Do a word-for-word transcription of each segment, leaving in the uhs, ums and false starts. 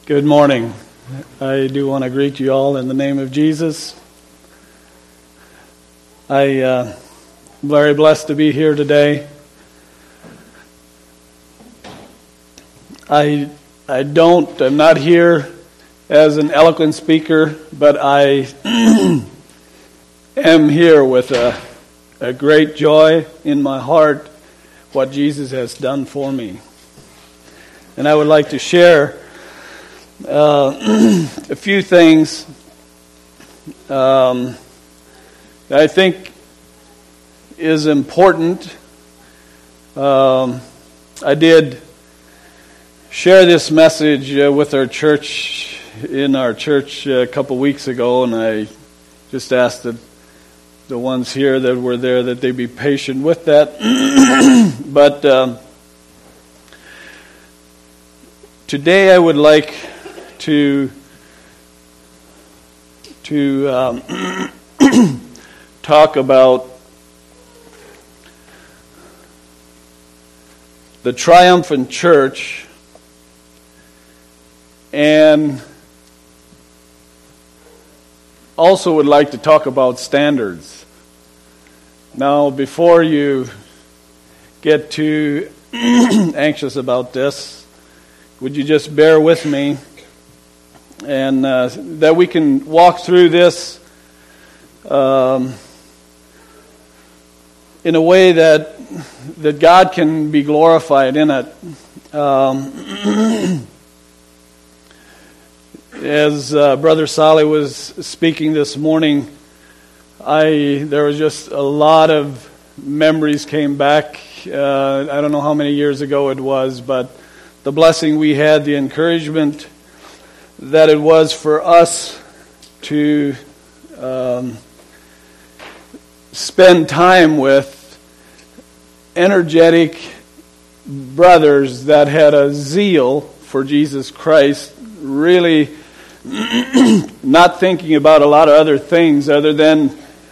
Good morning. I do want to greet you all in the name of Jesus. I uh, am very blessed to be here today. I I don't, I'm not here as an eloquent speaker, but I am here with a, a great joy in my heart what Jesus has done for me. And I would like to share Uh, a few things um, that I think is important. Um, I did share this message uh, with our church, in our church uh, a couple weeks ago, and I just asked the, the ones here that were there that they be patient with that. But um, today I would like to to um, talk about the triumphant church, and also would like to talk about standards. Now, before you get too anxious about this, would you just bear with me? And uh, that we can walk through this um, in a way that that God can be glorified in it. Um, as uh, Brother Solly was speaking this morning, I there was just a lot of memories came back. Uh, I don't know how many years ago it was, but the blessing we had, the encouragement that it was for us to um, spend time with energetic brothers that had a zeal for Jesus Christ, really not thinking about a lot of other things other than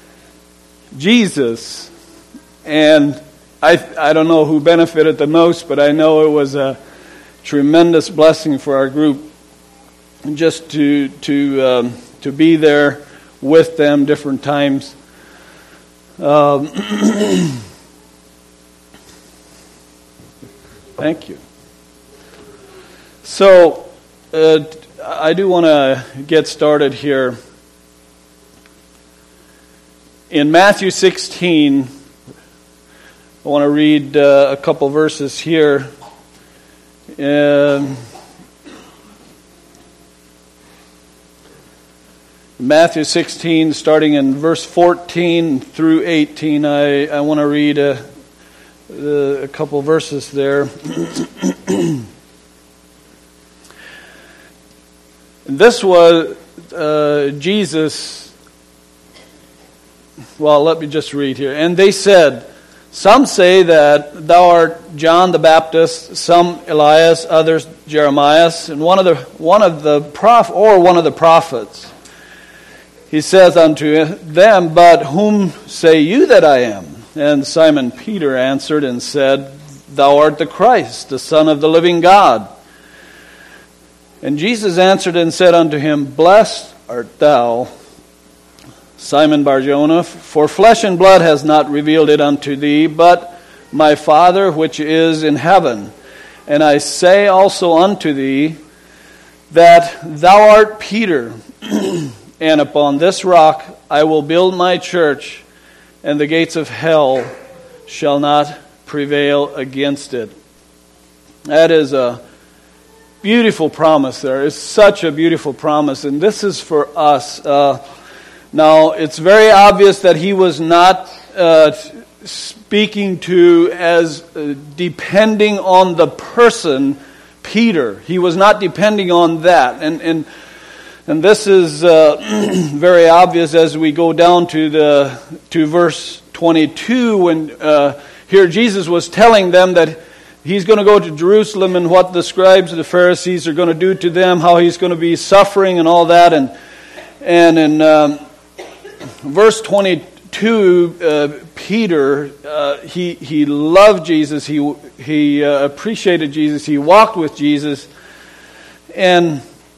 Jesus. And I I don't know who benefited the most, but I know it was a tremendous blessing for our group just to to um, to be there with them different times. Um, thank you. So uh, I do want to get started here. In Matthew sixteen, I want to read uh, a couple verses here. Um, Matthew sixteen, starting in verse fourteen through eighteen, I, I want to read a, a couple verses there. This was uh, Jesus. Well, let me just read here. And they said, "Some say that thou art John the Baptist, some Elias, others Jeremiah, and one of the one of the prof or one of the prophets." He says unto them, "But whom say you that I am?" And Simon Peter answered and said, "Thou art the Christ, the Son of the living God." And Jesus answered and said unto him, "Blessed art thou, Simon Bar-Jonah, for flesh and blood has not revealed it unto thee, but my Father which is in heaven. And I say also unto thee, that thou art Peter, and upon this rock I will build my church, and the gates of hell shall not prevail against it." That is a beautiful promise there. It's such a beautiful promise, and this is for us. Uh, now, it's very obvious that he was not uh, speaking to as uh, depending on the person Peter. He was not depending on that, and and And this is uh, very obvious as we go down to the to verse twenty-two, when uh, here Jesus was telling them that he's going to go to Jerusalem and what the scribes and the Pharisees are going to do to them, how he's going to be suffering and all that. And and in um, verse twenty-two, uh, Peter uh, he he loved Jesus, he he uh, appreciated Jesus, he walked with Jesus, and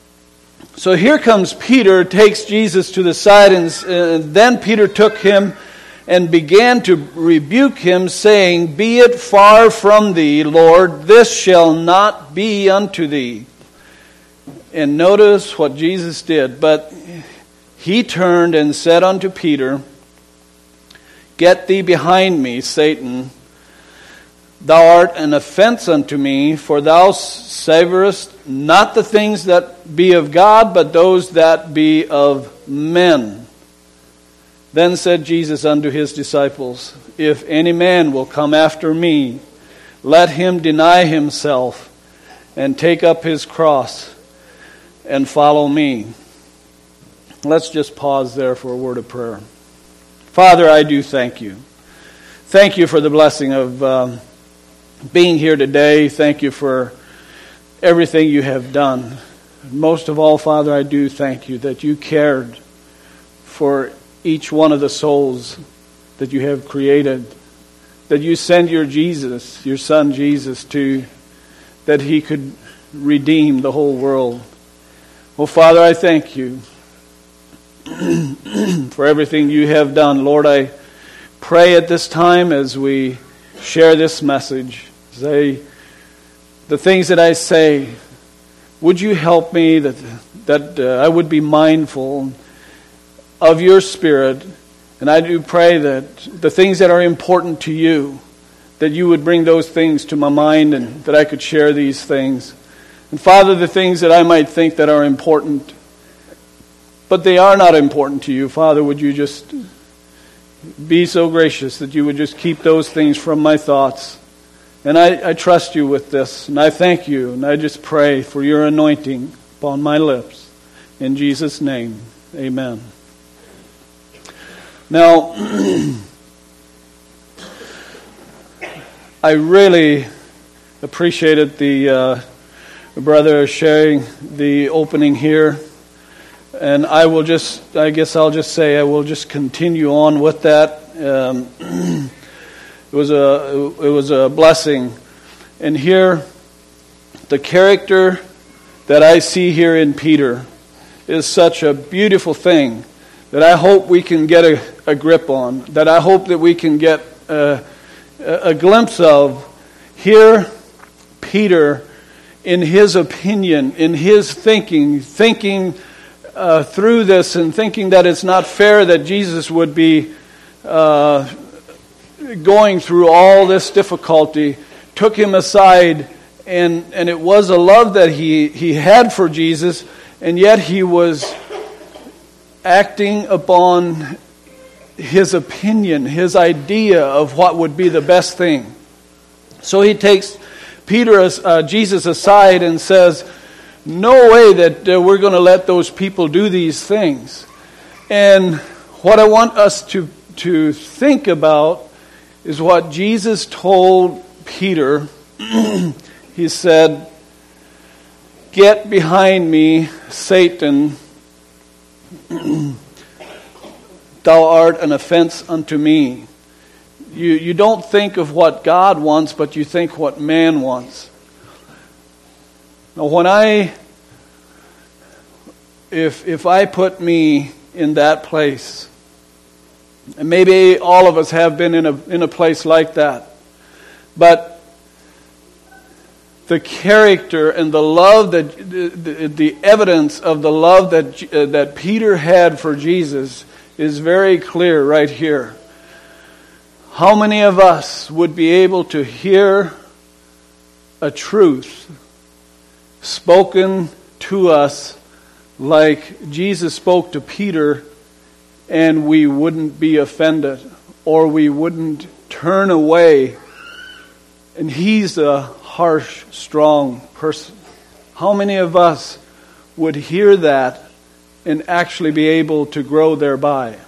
So here comes Peter, takes Jesus to the side, and uh, then Peter took him and began to rebuke him, saying, Be it far from thee, Lord, this shall not be unto thee. And notice what Jesus did. But he turned and said unto Peter, Get thee behind me, Satan. Thou art an offense unto me, for thou savorest not the things that be of God, but those that be of men. Then said Jesus unto his disciples, If any man will come after me, let him deny himself, and take up his cross, and follow me. Let's just pause there for a word of prayer. Father, I do thank you. Thank you for the blessing of um, being here today. Thank you for everything you have done. Most of all, Father, I do thank you that you cared for each one of the souls that you have created, that you send your Jesus, your Son Jesus, to, that he could redeem the whole world. Oh, Father, I thank you for everything you have done. Lord, I pray at this time as we share this message, say the things that I say, would you help me that that uh, I would be mindful of your Spirit, and I do pray that the things that are important to you, that you would bring those things to my mind and that I could share these things. And Father, the things that I might think that are important, but they are not important to you, Father, would you just be so gracious that you would just keep those things from my thoughts. And I, I trust you with this, and I thank you, and I just pray for your anointing upon my lips. In Jesus' name, amen. Now, I really appreciated the uh, brother sharing the opening here. And I will just, I guess I'll just say, I will just continue on with that. Um, it was a, it was a blessing. And here, the character that I see here in Peter is such a beautiful thing that I hope we can get a, a grip on, that I hope that we can get a, a glimpse of. Here, Peter, in his opinion, in his thinking, thinking Uh, through this and thinking that it's not fair that Jesus would be uh, going through all this difficulty, took him aside, and, and it was a love that he, he had for Jesus, and yet he was acting upon his opinion, his idea of what would be the best thing. So he takes Peter, uh, Jesus aside and says, no way that uh, we're going to let those people do these things. And what I want us to, to think about is what Jesus told Peter. He said, Get behind me, Satan. Thou art an offense unto me. You, you don't think of what God wants, but you think what man wants. Now, when I, if if I put me in that place, and maybe all of us have been in a in a place like that, but the character and the love that the, the, the evidence of the love that uh, that Peter had for Jesus is very clear right here. How many of us would be able to hear a truth spoken to us like Jesus spoke to Peter, and we wouldn't be offended, or we wouldn't turn away? And he's a harsh, strong person. How many of us would hear that and actually be able to grow thereby?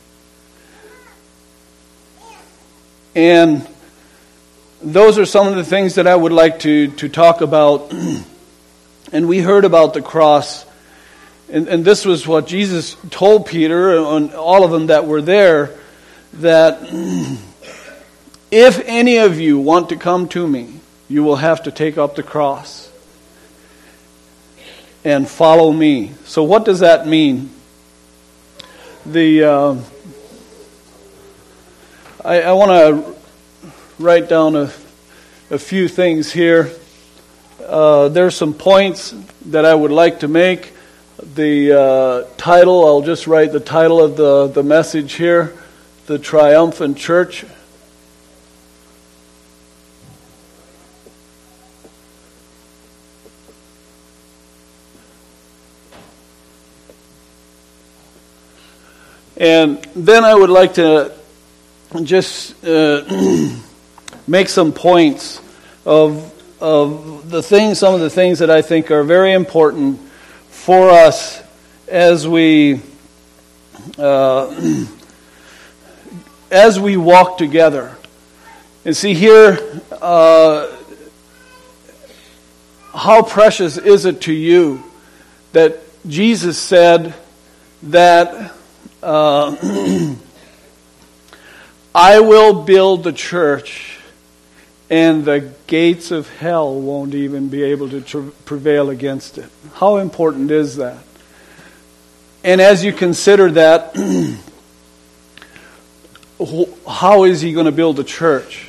And those are some of the things that I would like to, to talk about. And we heard about the cross. And, and this was what Jesus told Peter and all of them that were there, that if any of you want to come to me, you will have to take up the cross. and follow me. So what does that mean? The uh, I, I want to write down a, a few things here. Uh, there's some points that I would like to make. The uh, title, I'll just write the title of the, the message here, The Triumphant Church. And then I would like to just uh, make some points of of the things, some of the things that I think are very important for us as we uh, as we walk together. And see here, uh, how precious is it to you that Jesus said that uh, I will build the church, and the gates of hell won't even be able to tr- prevail against it. How important is that? And as you consider that, how is he going to build a church?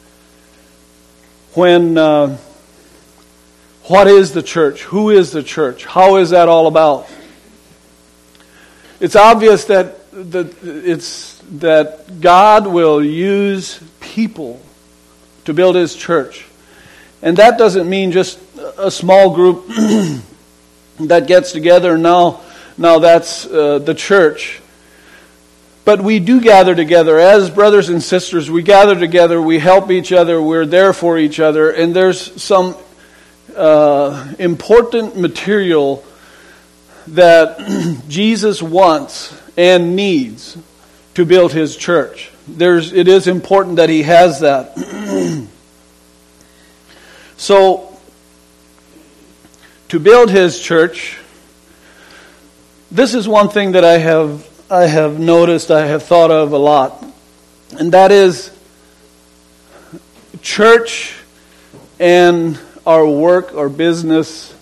When, uh, what is the church? Who is the church? How is that all about? It's obvious that the, it's that God will use people to build His church. And that doesn't mean just a small group that gets together and now, now that's uh, the church. But we do gather together as brothers and sisters. We gather together, we help each other, we're there for each other, and there's some uh, important material that Jesus wants and needs to build His church. There's, it is important that He has that. So, to build His church, this is one thing that I have I have noticed, I have thought of a lot, and that is church and our work or business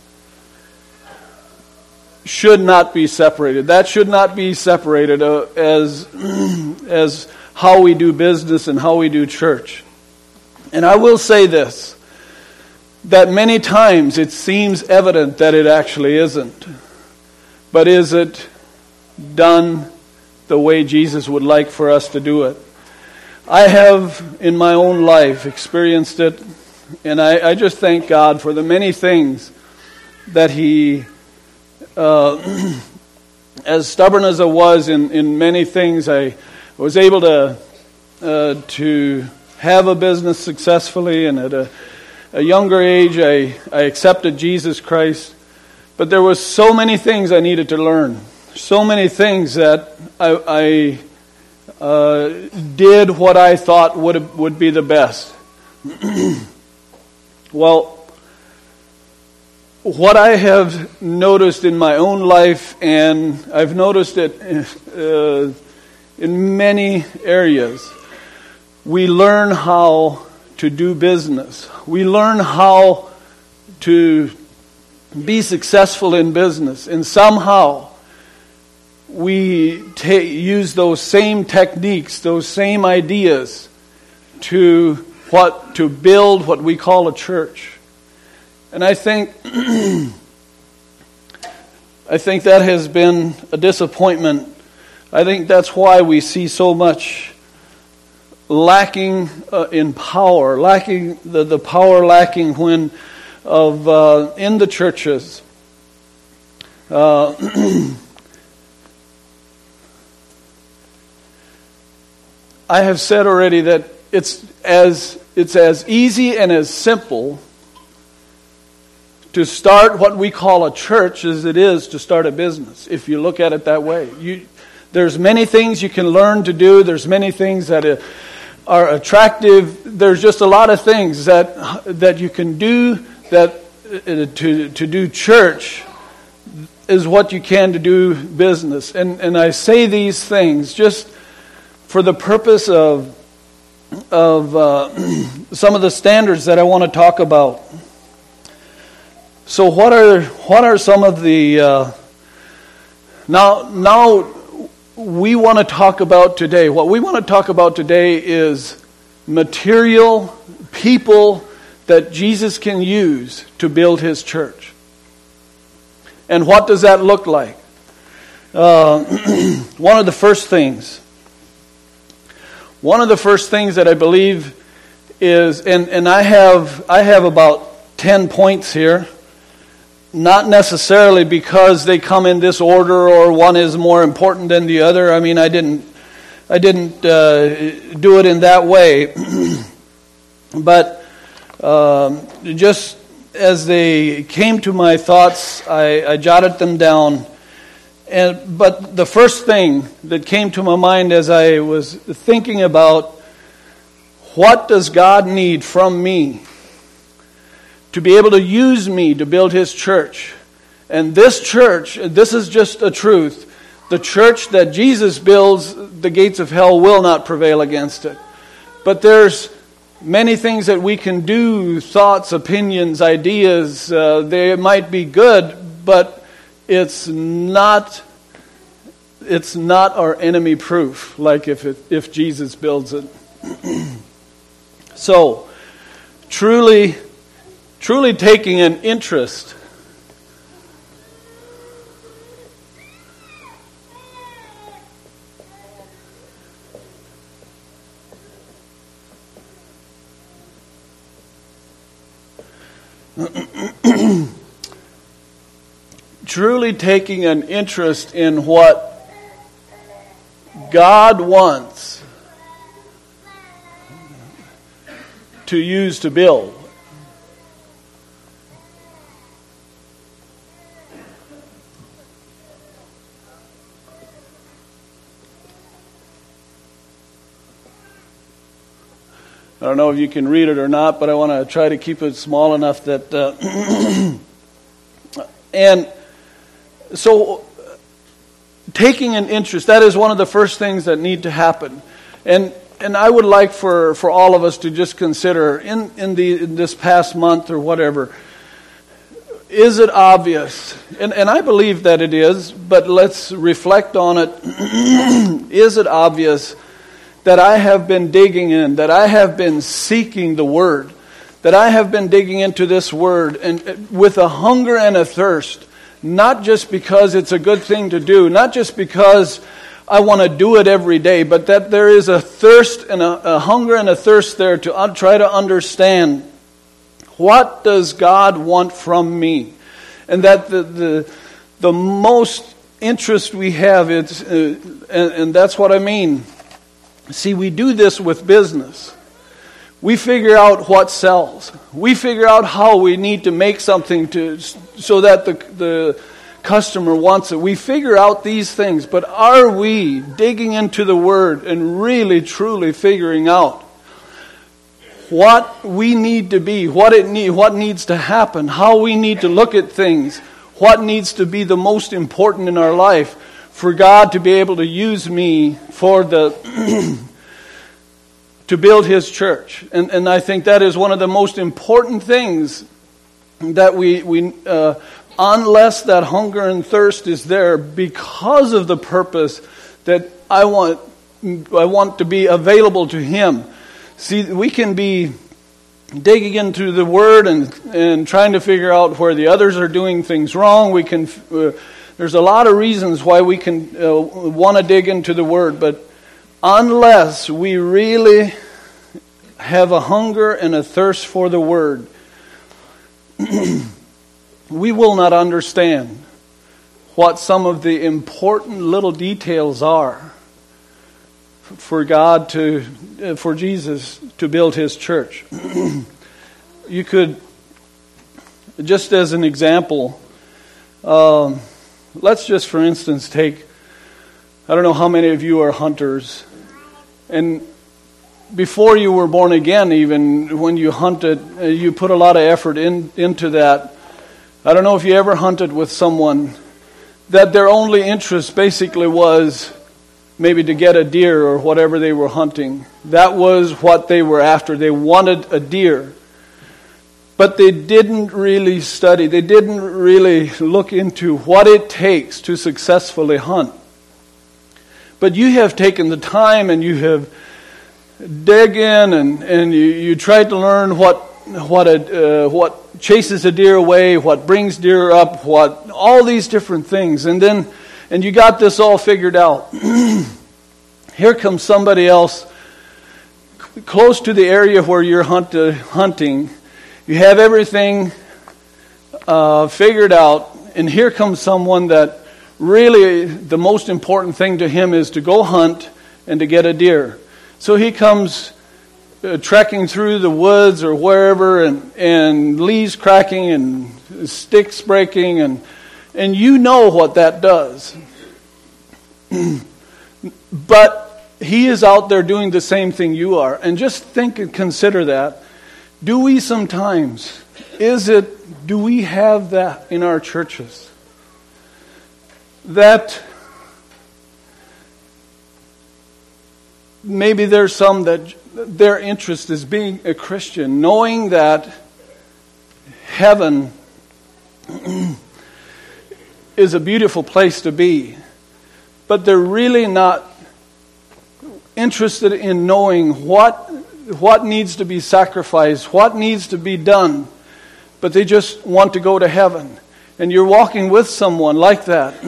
should not be separated. That should not be separated uh, as as how we do business and how we do church. And I will say this, that many times it seems evident that it actually isn't. But is it done the way Jesus would like for us to do it? I have in my own life experienced it, and I, I just thank God for the many things that He Uh, as stubborn as I was in, in many things, I was able to uh, to have a business successfully, and at a, a younger age I, I accepted Jesus Christ. But there was so many things I needed to learn, so many things that I, I uh, did what I thought would would be the best. Well, what I have noticed in my own life, and I've noticed it uh, in many areas, we learn how to do business. We learn how to be successful in business, and somehow we ta- use those same techniques, those same ideas to what to build what we call a church. And I think I think that has been a disappointment. I think that's why we see so much lacking uh, in power, lacking the, the power lacking when of uh, in the churches. Uh, I have said already that it's as it's as easy and as simple to start what we call a church as it is to start a business, if you look at it that way. You, there's many things you can learn to do. There's many things that are attractive. There's just a lot of things that that you can do that uh, to to do church is what you can to do business. And and I say these things just for the purpose of of uh, some of the standards that I want to talk about. So what are what are some of the uh, now now we want to talk about today? What we want to talk about today is material people that Jesus can use to build His church. And what does that look like? Uh, one of the first things, one of the first things that I believe is, and, and I have I have about ten points here. Not necessarily because they come in this order or one is more important than the other. I mean, I didn't, I didn't uh, do it in that way. But um, just as they came to my thoughts, I, I jotted them down. And but the first thing that came to my mind as I was thinking about what does God need from me to be able to use me to build His church. And this church, this is just a truth, the church that Jesus builds, the gates of hell will not prevail against it. But there's many things that we can do, thoughts, opinions, ideas, uh, they might be good, but it's not it's not our enemy proof, like if it, if Jesus builds it. So, truly Truly taking an interest truly taking an interest in what God wants to use to build. I don't know if you can read it or not, but I want to try to keep it small enough that... Uh, and so, taking an interest, that is one of the first things that need to happen. And and I would like for, for all of us to just consider, in, in, the, in this past month or whatever, is it obvious? And, and I believe that it is, but let's reflect on it. Is it obvious that I have been digging in, that I have been seeking the Word, that I have been digging into this Word and with a hunger and a thirst, not just because it's a good thing to do, not just because I want to do it every day, but that there is a thirst and a, a hunger and a thirst there to un- try to understand what does God want from me, and that the the, the most interest we have, it's uh, and, and that's what I mean. See, we do this with business. We figure out what sells. We figure out how we need to make something to so that the the customer wants it. We figure out these things, but are we digging into the Word and really, truly figuring out what we need to be, what it need, what needs to happen, how we need to look at things, what needs to be the most important in our life for God to be able to use me for the to build His church. And and I think that is one of the most important things that we we uh, unless that hunger and thirst is there because of the purpose that I want I want to be available to Him. See, we can be digging into the Word and and trying to figure out where the others are doing things wrong. We can uh, there's a lot of reasons why we can uh, want to dig into the Word, but unless we really have a hunger and a thirst for the Word, we will not understand what some of the important little details are for God to, for Jesus to build His church. You could, just as an example, um, let's just for instance take, I don't know how many of you are hunters, and before you were born again, even when you hunted, you put a lot of effort in, into that. I don't know if you ever hunted with someone that their only interest basically was maybe to get a deer or whatever they were hunting. That was what they were after. They wanted a deer. but they didn't really study. They didn't really look into what it takes to successfully hunt. But you have taken the time and you have dug in and, and you, you tried to learn what what a, uh, what chases a deer away, what brings deer up, what all these different things, and then and you got this all figured out. Here comes somebody else close to the area where you're hunt, uh, hunting. You have everything uh, figured out, and here comes someone that really the most important thing to him is to go hunt and to get a deer. So he comes uh, trekking through the woods or wherever, and, and leaves cracking and sticks breaking, and and you know what that does. But he is out there doing the same thing you are. And just think and consider that. Do we sometimes, is it, do we have that in our churches? That maybe there's some that their interest is being a Christian, knowing that heaven is a beautiful place to be, but they're really not interested in knowing what what needs to be sacrificed, what needs to be done, but they just want to go to heaven. And you're walking with someone like that.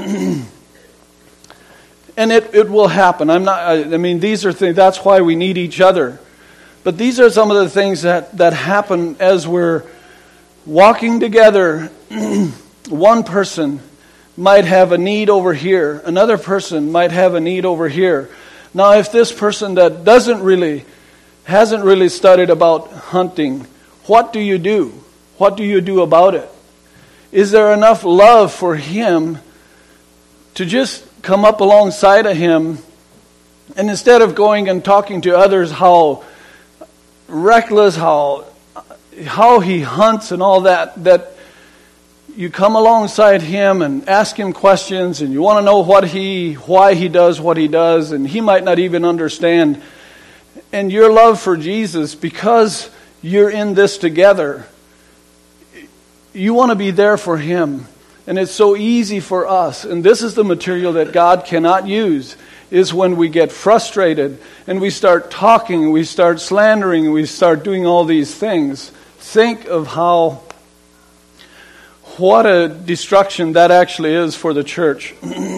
And it, it will happen. I'm not I, I mean these are things, that's why we need each other. But these are some of the things that, that happen as we're walking together. One person might have a need over here. Another person might have a need over here. Now, if this person that doesn't really, hasn't really studied about hunting, what do you do? What do you do about it? Is there enough love for him to just come up alongside of him, and instead of going and talking to others how reckless, how how he hunts and all that, that you come alongside him and ask him questions, and you want to know what he, why he does what he does, and he might not even understand. And your love for Jesus, because you're in this together, you want to be there for him. And it's so easy for us, and this is the material that God cannot use, is when we get frustrated and we start talking, we start slandering, we start doing all these things. Think of how what a destruction that actually is for the church.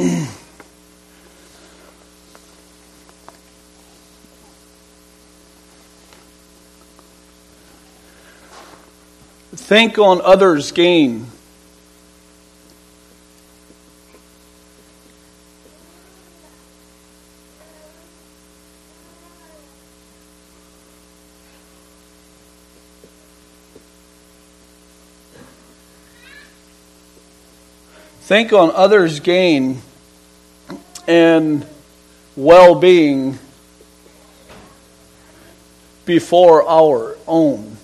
Think on others' gain. Think on others' gain and well-being before our own.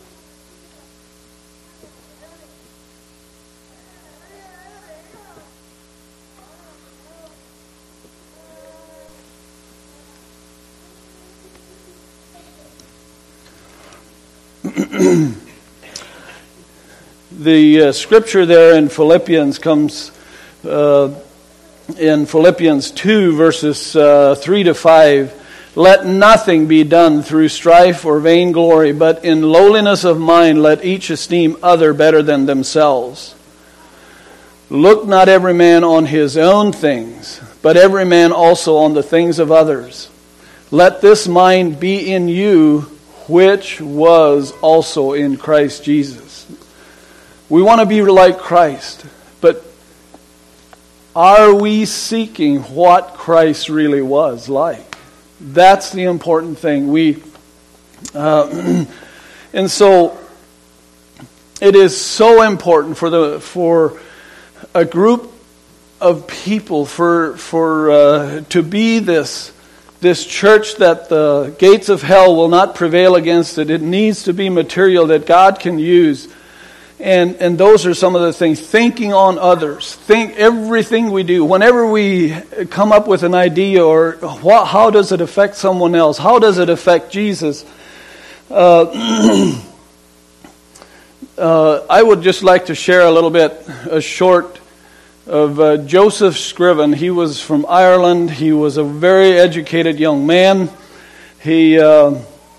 The uh, scripture there in Philippians comes uh, in Philippians two, verses uh, three to five. Let nothing be done through strife or vainglory, but in lowliness of mind let each esteem other better than themselves. Look not every man on his own things, but every man also on the things of others. Let this mind be in you, which was also in Christ Jesus. We want to be like Christ, but are we seeking what Christ really was like? That's the important thing. We, uh, and so it is so important for the for a group of people for for uh, to be this this church that the gates of hell will not prevail against it. It needs to be material that God can use. And and those are some of the things. Thinking on others. Think everything we do. Whenever we come up with an idea, or what, how does it affect someone else? How does it affect Jesus? Uh, uh, I would just like to share a little bit, a short of uh, Joseph Scriven. He was from Ireland. He was a very educated young man. He, uh,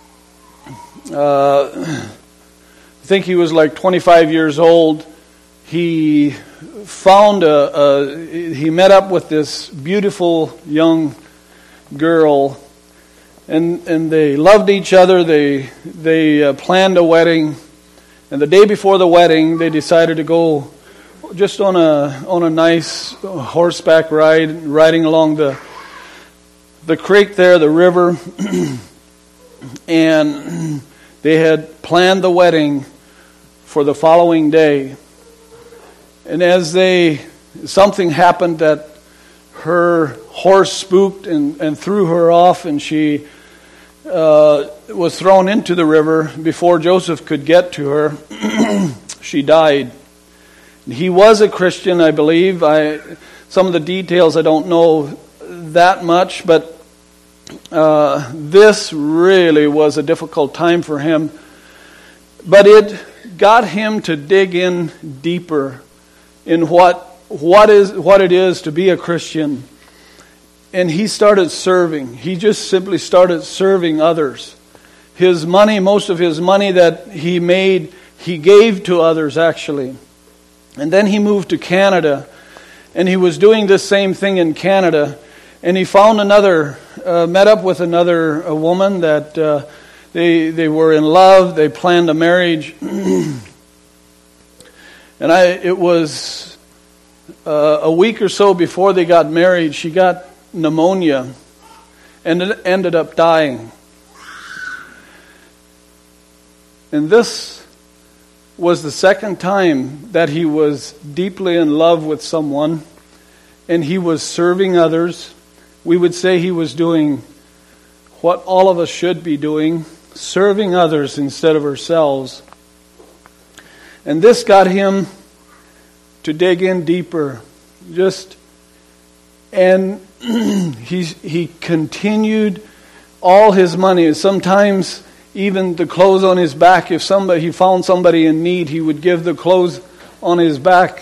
uh, I think he was like twenty-five years old. He found a, a he met up with this beautiful young girl, and and they loved each other. They they uh, planned a wedding, and the day before the wedding, they decided to go just on a on a nice horseback ride, riding along the the creek there, the river, and they had planned the wedding for the following day. And as they, something happened that her horse spooked and, and threw her off, and she uh, was thrown into the river before Joseph could get to her. She died. He was a Christian, I believe. I some of the details I don't know that much, but uh, this really was a difficult time for him. But it got him to dig in deeper in what what is what it is to be a Christian. And he started serving. He just simply started serving others. His money, most of his money that he made, he gave to others actually. And then he moved to Canada, and he was doing this same thing in Canada. And he found another, uh, met up with another a woman that uh, they they were in love. They planned a marriage. And I, it was uh, a week or so before they got married, she got pneumonia and it ended up dying. And this was the second time that he was deeply in love with someone, and he was serving others. We would say he was doing what all of us should be doing, serving others instead of ourselves. And this got him to dig in deeper. Just and he he continued all his money. Sometimes even the clothes on his back. If somebody he found somebody in need, he would give the clothes on his back.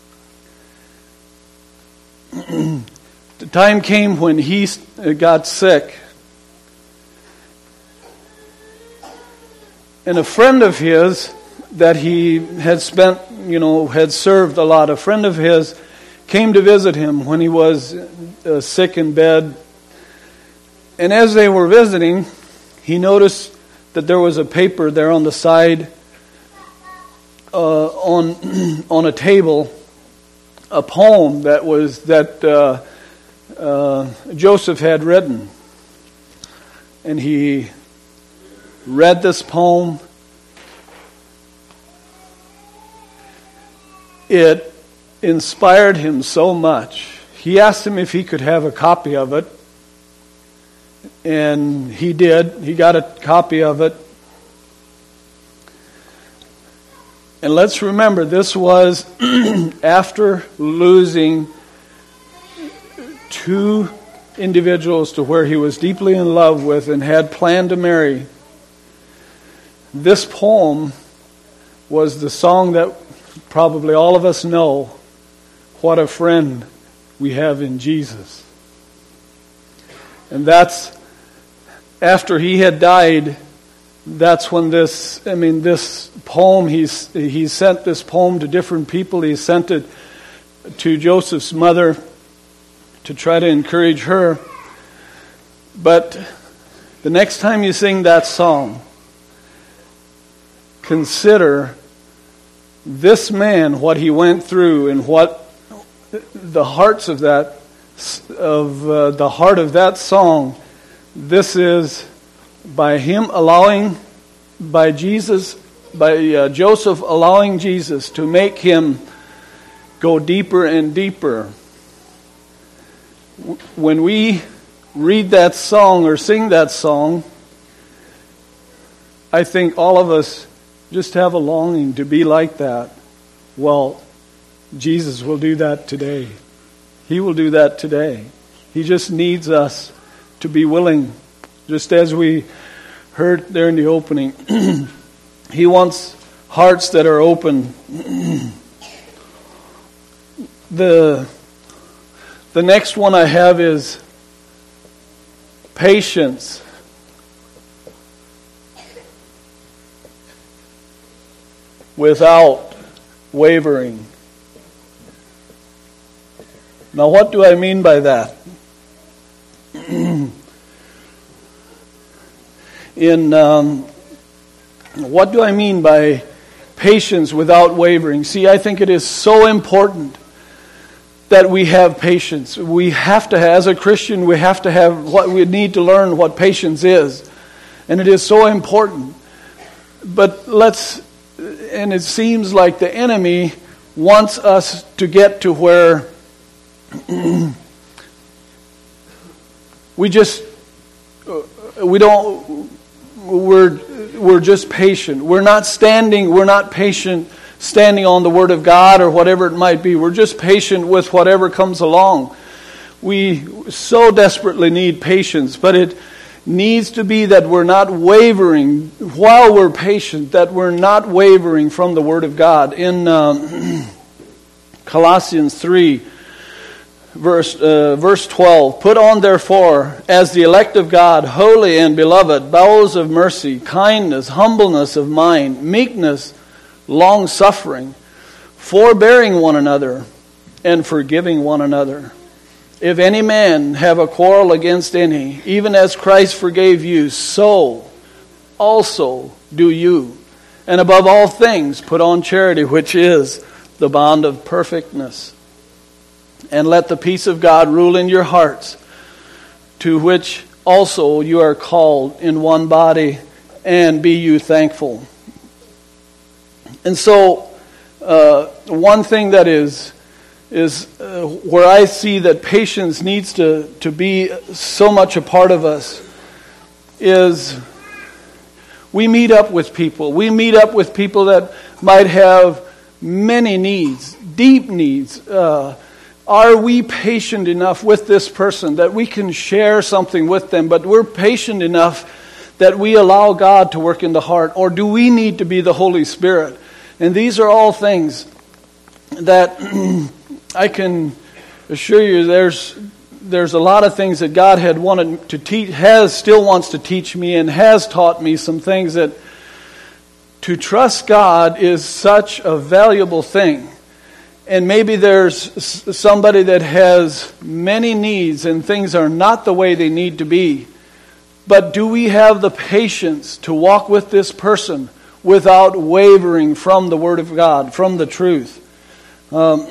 The time came when he got sick, and a friend of his that he had spent, you know, had served a lot. A friend of his came to visit him when he was uh, sick in bed. And as they were visiting, he noticed that there was a paper there on the side uh, on on a table, a poem that was that uh, uh, Joseph had written. And he read this poem. It inspired him so much. He asked him if he could have a copy of it. And he did. He got a copy of it. And let's remember, this was after losing two individuals to where he was deeply in love with and had planned to marry. This poem was the song that probably all of us know, what a friend we have in Jesus. And that's, after he had died, that's when this, I mean, this poem, he's, he sent this poem to different people. He sent it to Joseph's mother to try to encourage her. But the next time you sing that song, consider this man, what he went through, and what the hearts of that, of uh, the heart of that song. This is by him allowing, by Jesus, by uh, Joseph allowing Jesus to make him go deeper and deeper. When we read that song or sing that song, I think all of us just have a longing to be like that. Well, Jesus will do that today. He will do that today. He just needs us to be willing, just as we heard there in the opening. He wants hearts that are open. the the next one I have is patience. Without wavering. Now, what do I mean by that? In um, what do I mean by patience without wavering? See, I think it is so important that we have patience. We have to, as a Christian, we have to have what we need to learn what patience is, and it is so important. But let's, and it seems like the enemy wants us to get to where we just we don't we're we're just patient. We're not standing, we're not patient standing on the Word of God or whatever it might be. We're just patient with whatever comes along. We so desperately need patience, but it needs to be that we're not wavering while we're patient, that we're not wavering from the Word of God. In um, Colossians three, Verse uh, verse twelve, put on therefore, as the elect of God, holy and beloved, bowels of mercy, kindness, humbleness of mind, meekness, long-suffering, forbearing one another, and forgiving one another. If any man have a quarrel against any, even as Christ forgave you, so also do you. And above all things, put on charity, which is the bond of perfectness. And let the peace of God rule in your hearts, to which also you are called in one body, and be you thankful. And so, uh, one thing that is is uh, where I see that patience needs to, to be so much a part of us is we meet up with people. We meet up with people that might have many needs, deep needs. Uh, Are we patient enough with this person that we can share something with them, but we're patient enough that we allow God to work in the heart? Or do we need to be the Holy Spirit? And these are all things that I can assure you there's there's a lot of things that God had wanted to teach, has, still wants to teach me, and has taught me some things that to trust God is such a valuable thing. And maybe there's somebody that has many needs and things are not the way they need to be. But do we have the patience to walk with this person without wavering from the Word of God, from the truth? Um,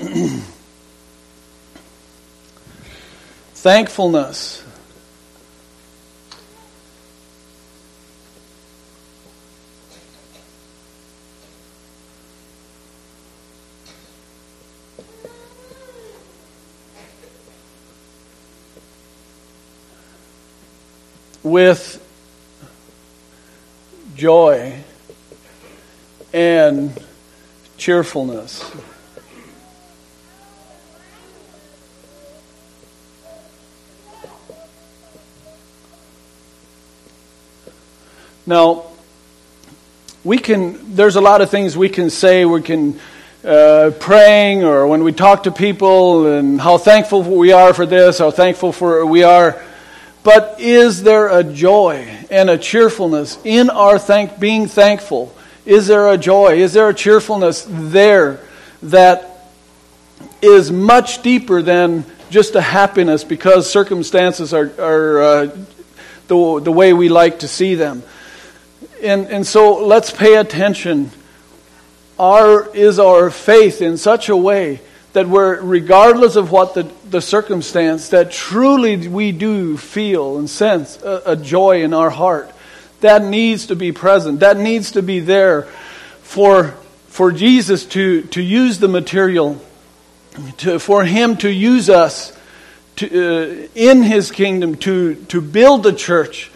thankfulness. With joy and cheerfulness. Now, we can, there's a lot of things we can say. We can uh, praying, or when we talk to people, and how thankful we are for this, how thankful for we are. But is there a joy and a cheerfulness in our thank being thankful? Is there a joy? Is there a cheerfulness there that is much deeper than just a happiness because circumstances are, are uh, the, the way we like to see them? And, and so let's pay attention. Our, is our faith in such a way that we're, regardless of what the, the circumstance, that truly we do feel and sense a, a joy in our heart. That needs to be present. That needs to be there for, for Jesus to, to use the material, to, for Him to use us to, uh, in His kingdom to, to build the church.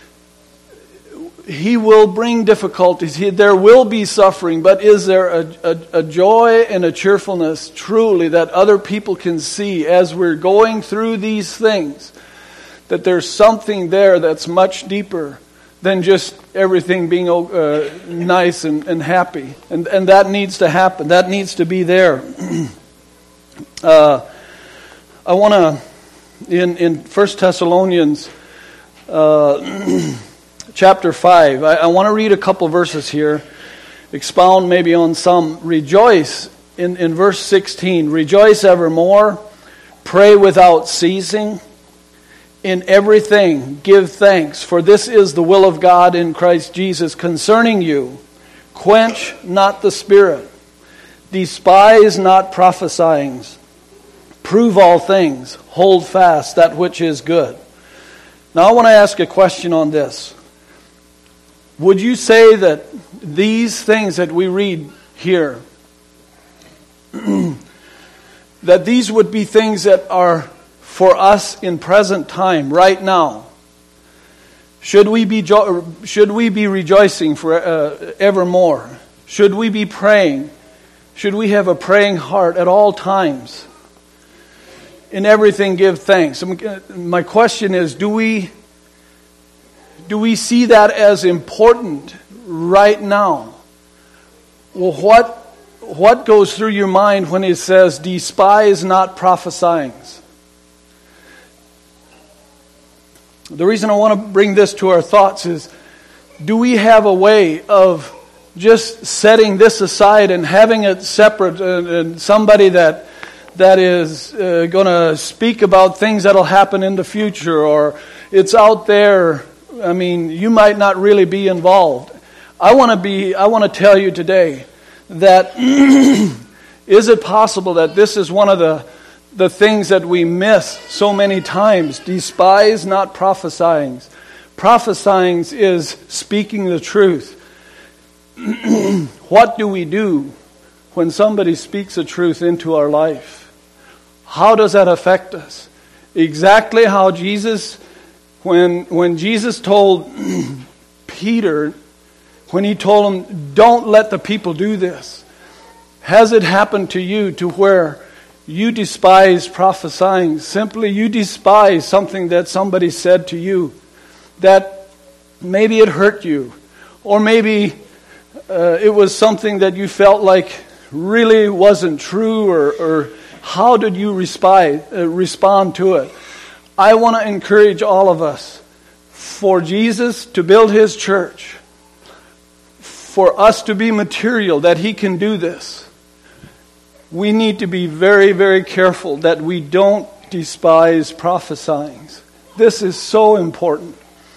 He will bring difficulties. He, there will be suffering, but is there a, a, a joy and a cheerfulness truly that other people can see as we're going through these things? That there's something there that's much deeper than just everything being uh, nice and, and happy. And, and that needs to happen. That needs to be there. uh, I want to, in, in First Thessalonians uh, chapter five, I, I want to read a couple verses here, expound maybe on some. Rejoice, in, in verse sixteen, rejoice evermore, pray without ceasing. In everything, give thanks, for this is the will of God in Christ Jesus concerning you. Quench not the spirit, despise not prophesying, prove all things, hold fast that which is good. Now I want to ask a question on this. Would you say that these things that we read here, that these would be things that are for us in present time, right now? Should we be jo- should we be rejoicing for uh, evermore? Should we be praying? Should we have a praying heart at all times? In everything, give thanks. My question is: Do we do we see that as important right now? Well, what what goes through your mind when it says, "Despise not prophesying"? The reason I want to bring this to our thoughts is, do we have a way of just setting this aside and having it separate, and, and somebody that that is uh, going to speak about things that will happen in the future, or it's out there? I mean, you might not really be involved. I want to be. I want to tell you today that is it possible that this is one of the the things that we miss so many times? Despise not prophesying. Prophesying is speaking the truth. What do we do when somebody speaks the truth into our life? How does that affect us? Exactly how Jesus, when when Jesus told Peter, when he told him, don't let the people do this. Has it happened to you to where you despise prophesying? Simply you despise something that somebody said to you, that maybe it hurt you, or maybe uh, it was something that you felt like really wasn't true, or, or how did you respond, uh, respond to it? I want to encourage all of us, for Jesus to build His church, for us to be material that He can do this, we need to be very, very careful that we don't despise prophesying. This is so important.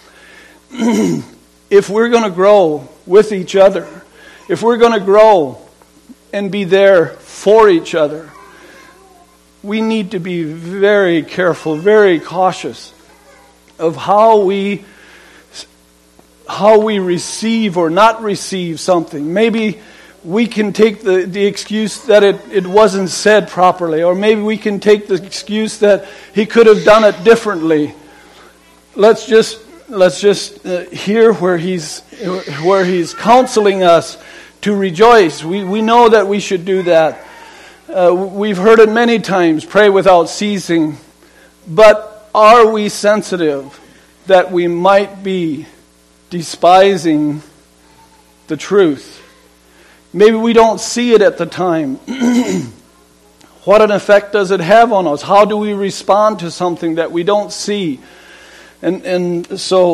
If we're going to grow with each other, if we're going to grow and be there for each other, we need to be very careful, very cautious of how we how we receive or not receive something. Maybe we can take the, the excuse that it, it wasn't said properly, or maybe we can take the excuse that he could have done it differently. Let's just let's just uh, hear where he's where he's counseling us to rejoice. We we know that we should do that. Uh, we've heard it many times, pray without ceasing. But are we sensitive that we might be despising the truth? Maybe we don't see it at the time. What an effect does it have on us? How do we respond to something that we don't see? And and so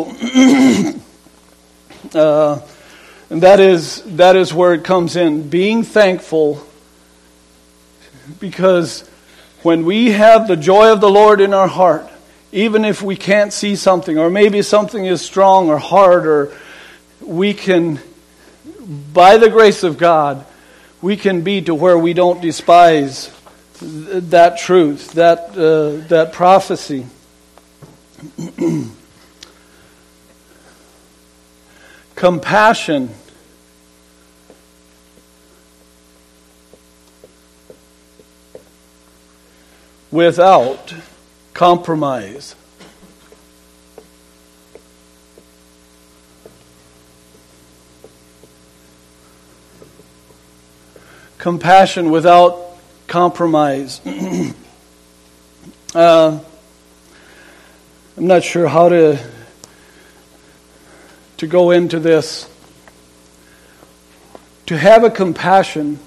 uh, and that is that is where it comes in. Being thankful, because when we have the joy of the Lord in our heart, even if we can't see something, or maybe something is strong or hard, or we can, by the grace of God, we can be to where we don't despise that truth, that uh, that prophecy. Compassion. Without compromise. Compassion without compromise. uh, I'm not sure how to to go into this. To have a compassion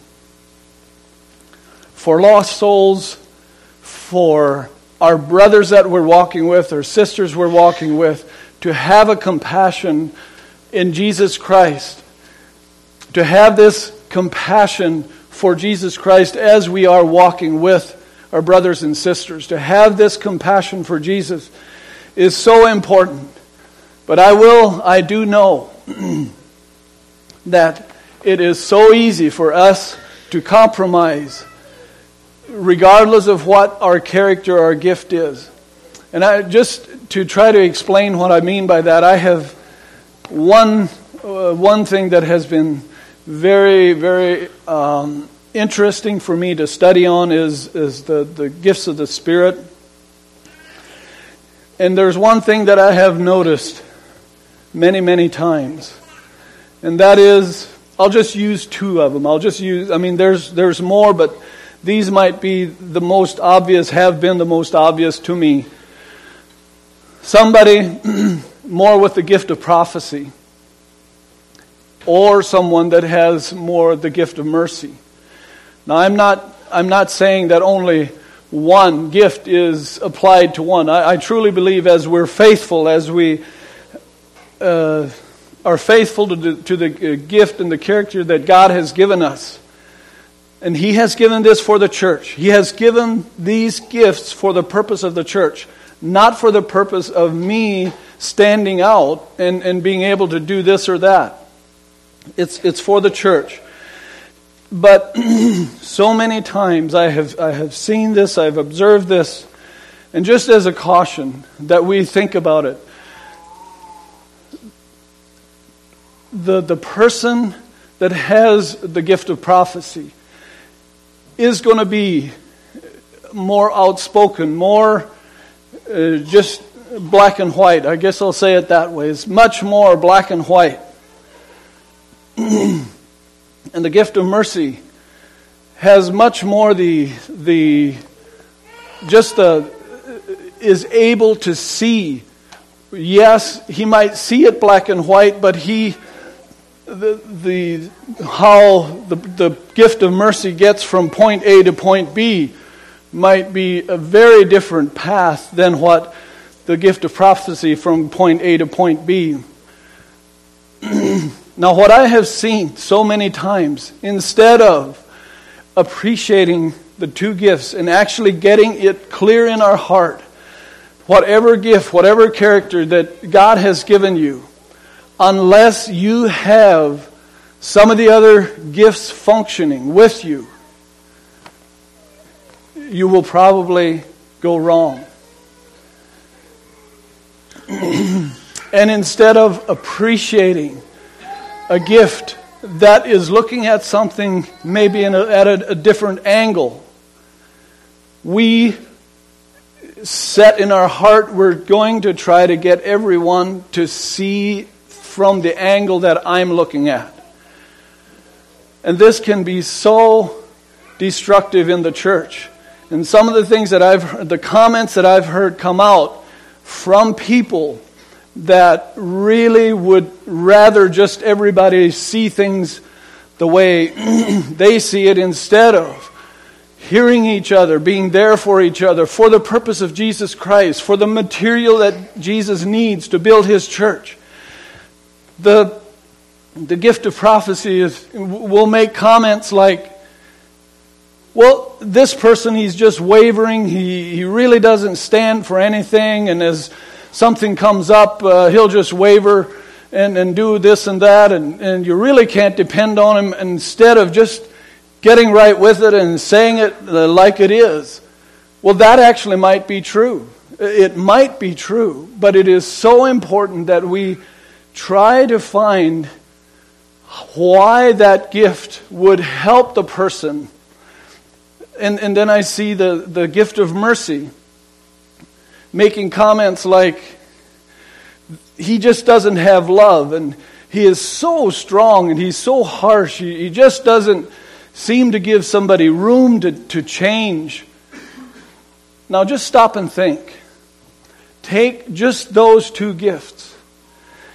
for lost souls, for our brothers that we're walking with, or sisters we're walking with, to have a compassion in Jesus Christ. To have this compassion for Jesus Christ as we are walking with our brothers and sisters. To have this compassion for Jesus is so important. But I will, I do know that it is so easy for us to compromise regardless of what our character or our gift is. And I just to try to explain what I mean by that, I have one uh, one thing that has been very, very um, interesting for me to study on is, is the, the gifts of the Spirit. And there's one thing that I have noticed many, many times. And that is, I'll just use two of them. I'll just use, I mean, there's there's more, but these might be the most obvious, have been the most obvious to me. Somebody more with the gift of prophecy, or someone that has more the gift of mercy. Now, I'm not I'm not saying that only one gift is applied to one. I, I truly believe as we're faithful, as we uh, are faithful to the, to the gift and the character that God has given us, and He has given this for the church. He has given these gifts for the purpose of the church, not for the purpose of me standing out and, and being able to do this or that. It's it's for the church. But so many times I have I have seen this, I've observed this, and just as a caution that we think about it, the the person that has the gift of prophecy is going to be more outspoken, more uh, just black and white. I guess I'll say it that way. It's much more black and white. And the gift of mercy has much more the the just the is able to see. Yes, he might see it black and white, but he the the how the the gift of mercy gets from point A to point B might be a very different path than what the gift of prophecy from point A to point B. Now, what I have seen so many times, instead of appreciating the two gifts and actually getting it clear in our heart, whatever gift, whatever character that God has given you, unless you have some of the other gifts functioning with you, you will probably go wrong. And instead of appreciating a gift that is looking at something maybe in a, at a, a different angle, we set in our heart we're going to try to get everyone to see from the angle that I'm looking at. And this can be so destructive in the church. And some of the things that I've heard, the comments that I've heard come out from people that really would rather just everybody see things the way they see it, instead of hearing each other, being there for each other, for the purpose of Jesus Christ, for the material that Jesus needs to build His church. The, the gift of prophecy is, will make comments like, well, this person, he's just wavering, he, he really doesn't stand for anything, and as something comes up, uh, he'll just waver and, and do this and that, and, and you really can't depend on him. Instead of just getting right with it and saying it uh, like it is. Well, that actually might be true. It might be true, but it is so important that we try to find why that gift would help the person. And, and then I see the, the gift of mercy making comments like, he just doesn't have love, and he is so strong, and he's so harsh, he, he just doesn't seem to give somebody room to, to change. Now just stop and think. Take just those two gifts.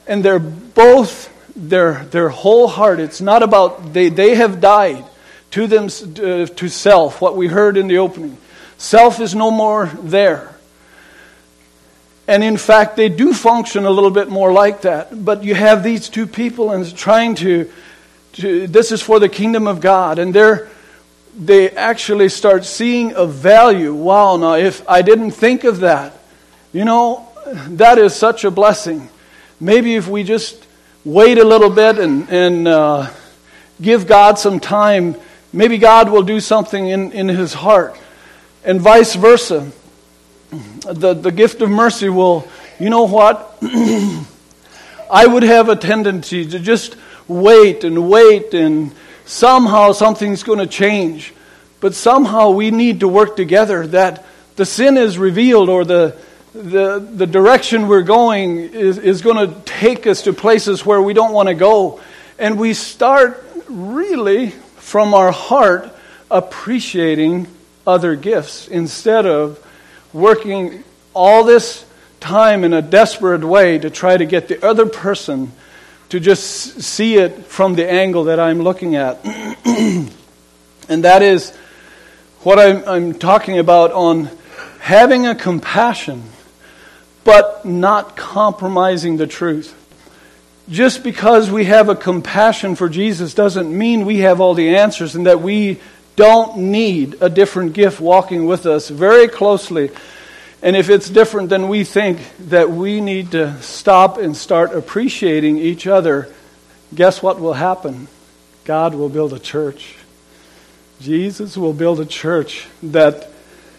And they're both, their their whole heart, it's not about, they, they have died to them, uh, to self, what we heard in the opening. Self is no more there. And in fact, they do function a little bit more like that. But you have these two people and trying to, to this is for the kingdom of God. And they're, they actually start seeing a value. Wow, now if I didn't think of that, you know, that is such a blessing. Maybe if we just wait a little bit and, and uh, give God some time, maybe God will do something in, in his heart. And vice versa. The, the gift of mercy will, you know what? I would have a tendency to just wait and wait and somehow something's going to change. But somehow we need to work together that the sin is revealed or the the, the direction we're going is, is going to take us to places where we don't want to go. And we start really from our heart appreciating other gifts instead of working all this time in a desperate way to try to get the other person to just see it from the angle that I'm looking at. And that is what I'm, I'm talking about on having a compassion, but not compromising the truth. Just because we have a compassion for Jesus doesn't mean we have all the answers and that we don't need a different gift walking with us very closely. And if it's different than we think, that we need to stop and start appreciating each other, guess what will happen? God will build a church. Jesus will build a church that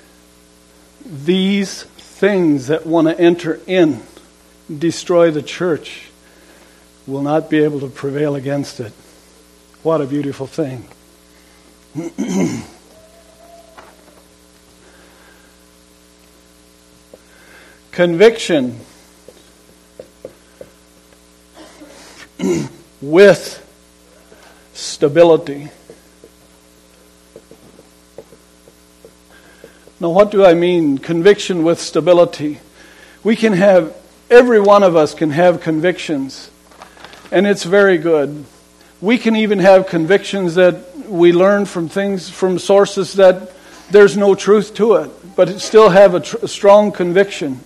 these things that want to enter in, destroy the church, will not be able to prevail against it. What a beautiful thing. Conviction with stability. Now, what do I mean, conviction with stability? We can have, every one of us can have convictions, and it's very good. We can even have convictions that we learn from things, from sources that there's no truth to it, but it still have a, tr- a strong conviction.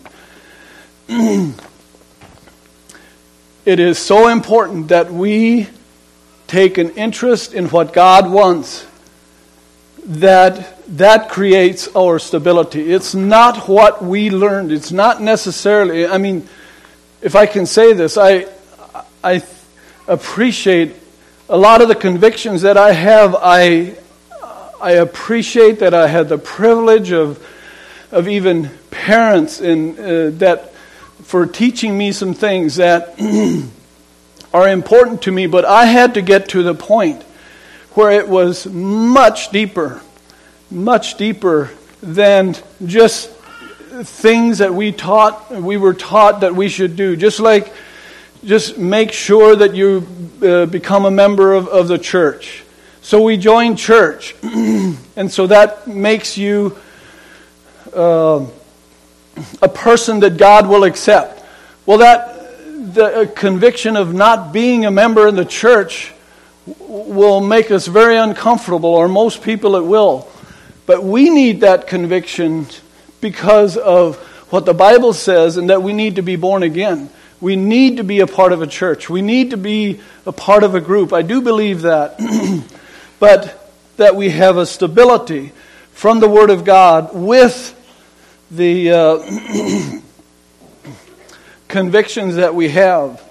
It is so important that we take an interest in what God wants, that that creates our stability. It's not what we learned. It's not necessarily, I mean, if I can say this, I I appreciate a lot of the convictions that I have. I I appreciate that I had the privilege of of even parents in uh, that for teaching me some things that are important to me, but I had to get to the point where it was much deeper, much deeper than just things that we taught, we were taught that we should do. Just like, just make sure that you uh, become a member of, of the church. So we joined church, and so that makes you uh, a person that God will accept. Well, that the uh, conviction of not being a member in the church will make us very uncomfortable, or most people it will. But we need that conviction because of what the Bible says, and that we need to be born again. We need to be a part of a church. We need to be a part of a group. I do believe that. But that we have a stability from the Word of God with the uh, convictions that we have.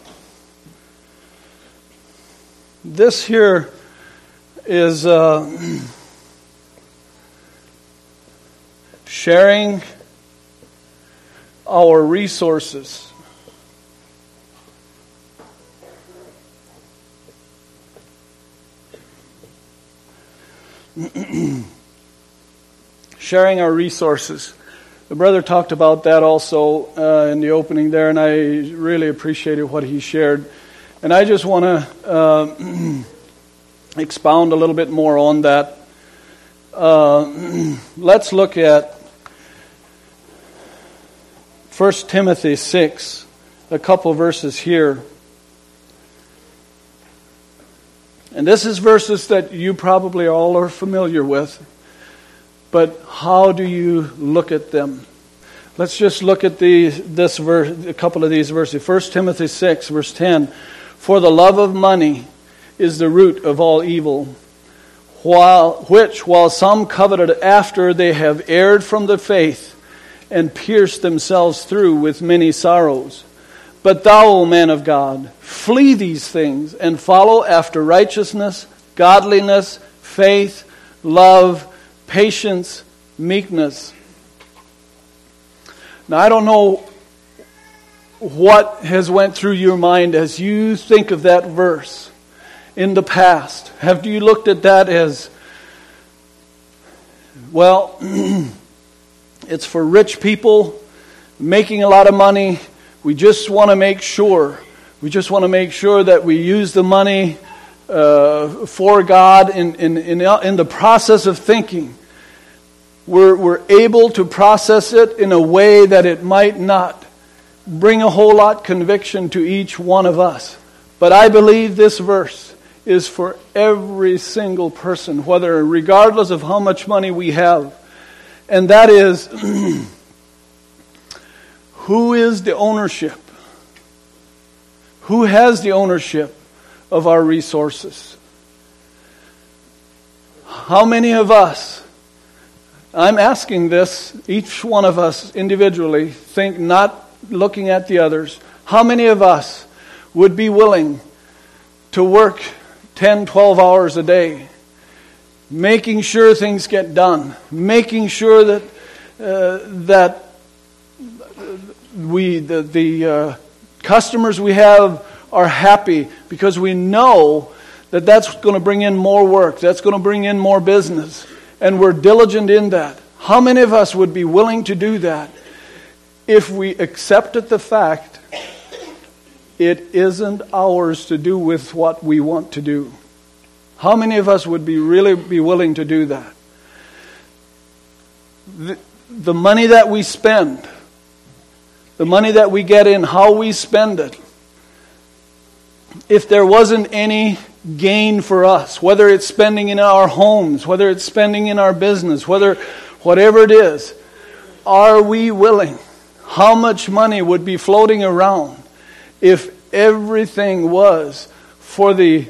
This here is uh, sharing our resources. Sharing our resources. The brother talked about that also uh, in the opening there, and I really appreciated what he shared. And I just want to uh, expound a little bit more on that. Uh, let's look at First Timothy six, a couple verses here. And this is verses that you probably all are familiar with. But how do you look at them? Let's just look at the, this verse, a couple of these verses. First Timothy six, verse ten. For the love of money is the root of all evil, while, which, while some coveted after, they have erred from the faith and pierced themselves through with many sorrows. But thou, O man of God, flee these things and follow after righteousness, godliness, faith, love, patience, meekness. Now, I don't know what has went through your mind as you think of that verse in the past. Have you looked at that as, well, it's for rich people making a lot of money. We just want to make sure. We just want to make sure that we use the money uh, for God in, in, in, in the process of thinking. We're, we're able to process it in a way that it might not bring a whole lot conviction to each one of us. But I believe this verse is for every single person, whether regardless of how much money we have. And that is, who is the ownership? Who has the ownership of our resources? How many of us, I'm asking this, each one of us individually, think not looking at the others, how many of us would be willing to work ten, twelve hours a day, making sure things get done, making sure that uh, that we the, the uh, customers we have are happy because we know that that's going to bring in more work, that's going to bring in more business, and we're diligent in that. How many of us would be willing to do that if we accepted the fact it isn't ours to do with what we want to do? How many of us would be really be willing to do that? The, the money that we spend, the money that we get in, how we spend it, if there wasn't any gain for us, whether it's spending in our homes, whether it's spending in our business, whether whatever it is, are we willing? How much money would be floating around if everything was for the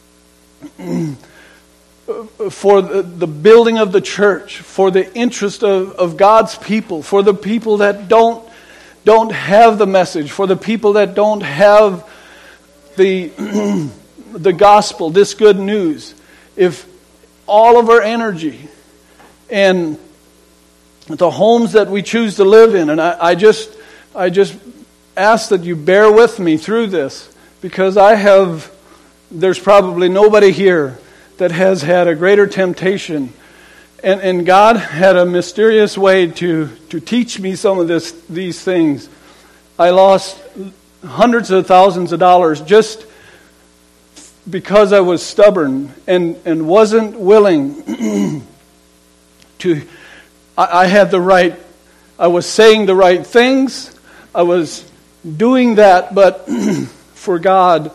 for the, the building of the church, for the interest of, of God's people, for the people that don't don't have the message, for the people that don't have the the gospel, this good news? If all of our energy and the homes that we choose to live in, and I, I just I just ask that you bear with me through this, because I have, there's probably nobody here that has had a greater temptation, and, and God had a mysterious way to, to teach me some of this these things. I lost hundreds of thousands of dollars just because I was stubborn and, and wasn't willing to. I, I had the right, I was saying the right things, I was doing that, but for God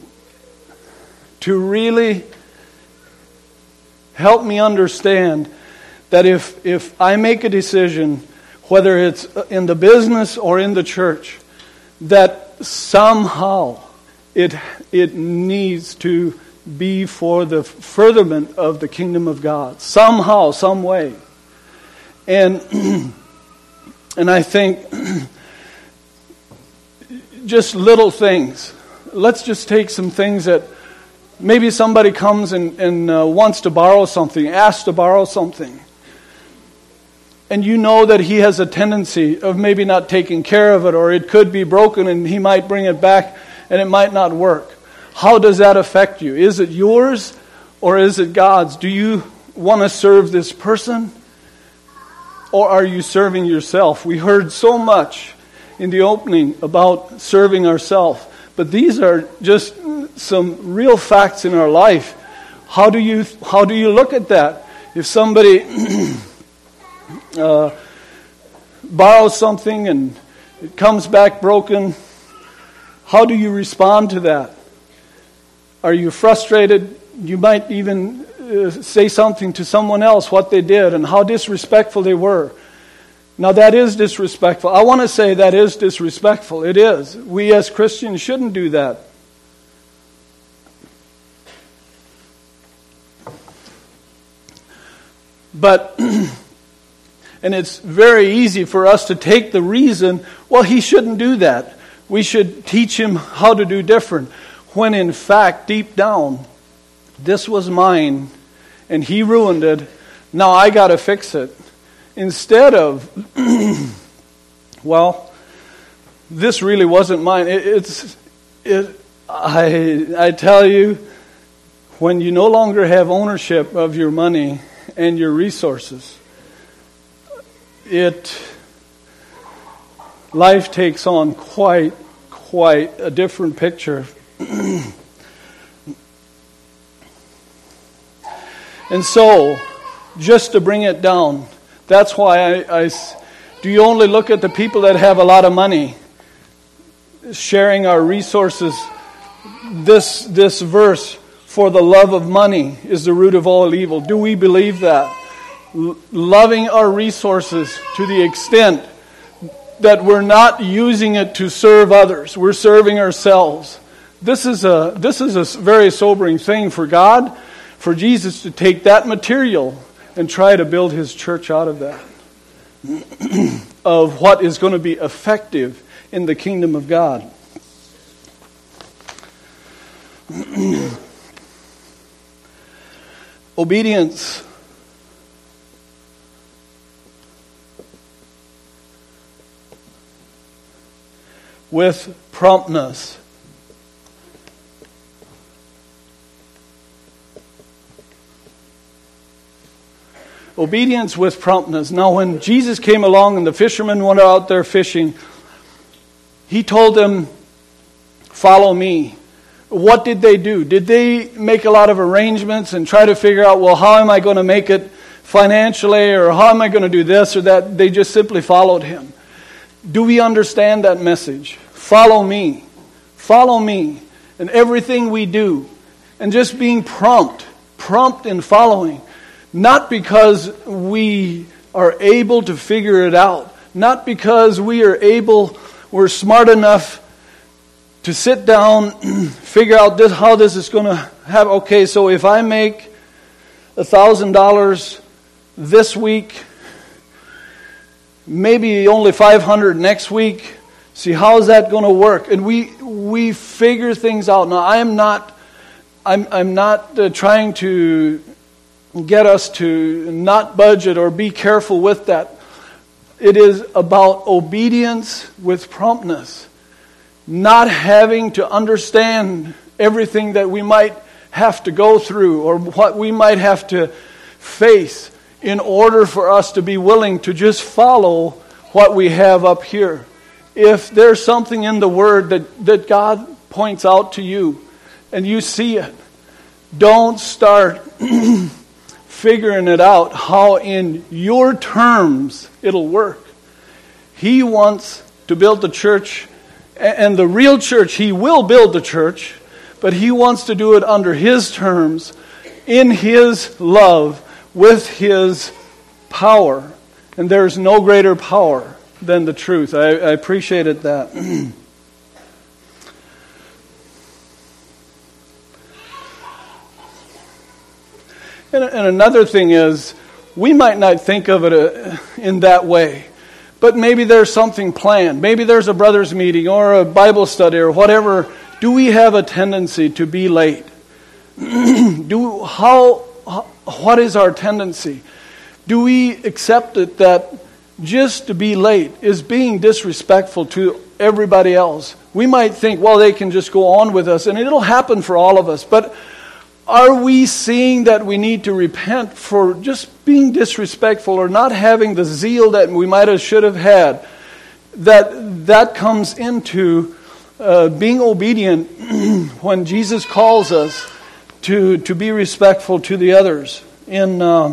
to really help me understand that if if I make a decision, whether it's in the business or in the church, that somehow it it needs to be for the furtherment of the kingdom of God, somehow, some way. And and I think just little things. Let's just take some things that maybe somebody comes and, and uh, wants to borrow something, asks to borrow something. And you know that he has a tendency of maybe not taking care of it, or it could be broken and he might bring it back and it might not work. How does that affect you? Is it yours or is it God's? Do you want to serve this person, or are you serving yourself? We heard so much in the opening about serving ourselves, but these are just some real facts in our life. How do you how do you look at that? If somebody uh, borrows something and it comes back broken, how do you respond to that? Are you frustrated? you might even uh, say something to someone else, what they did and how disrespectful they were. Now that is disrespectful. I want to say that is disrespectful. It is. We as Christians shouldn't do that. But, and it's very easy for us to take the reason, well, he shouldn't do that. We should teach him how to do different. When in fact, deep down, this was mine, and he ruined it. Now I got to fix it. Instead of, well, this really wasn't mine. It, it's, it. I, I tell you, when you no longer have ownership of your money and your resources, it, life takes on quite, quite a different picture. And so, just to bring it down, that's why I, I, do you only look at the people that have a lot of money, sharing our resources? This, this verse, for the love of money is the root of all evil. Do we believe that? L- loving our resources to the extent that we're not using it to serve others. We're serving ourselves. This is a, this is a very sobering thing for God, for Jesus to take that material and try to build his church out of that. Of what is going to be effective in the kingdom of God. Obedience. With promptness. Obedience with promptness. Now, when Jesus came along and the fishermen went out there fishing, he told them, follow me. What did they do? Did they make a lot of arrangements and try to figure out, well, how am I going to make it financially, or how am I going to do this or that? They just simply followed him. Do we understand that message? Follow me. Follow me in everything we do. And just being prompt, prompt in following. Not because we are able to figure it out. Not because we are able, we're smart enough to sit down, figure out this, how this is going to happen. Okay, so if I make a thousand dollars this week, maybe only five hundred next week. See, how is that going to work? And we we figure things out. Now, I am not, I'm I'm not uh, trying to get us to not budget or be careful with that. It is about obedience with promptness. Not having to understand everything that we might have to go through or what we might have to face in order for us to be willing to just follow what we have up here. If there's something in the Word that, that God points out to you and you see it, don't start figuring it out how in your terms it'll work. He wants to build the church, and the real church, He will build the church, but He wants to do it under His terms, in His love, with His power. And there is no greater power than the truth. I, I appreciated that. and, and another thing is, we might not think of it uh, in that way. But maybe there's something planned. Maybe there's a brothers' meeting or a Bible study or whatever. Do we have a tendency to be late? Do how, how? What is our tendency? Do we accept it that just to be late is being disrespectful to everybody else? We might think, well, they can just go on with us, and it'll happen for all of us. But are we seeing that we need to repent for just being disrespectful or not having the zeal that we might have should have had? That that comes into uh, being obedient when Jesus calls us to to be respectful to the others. In uh,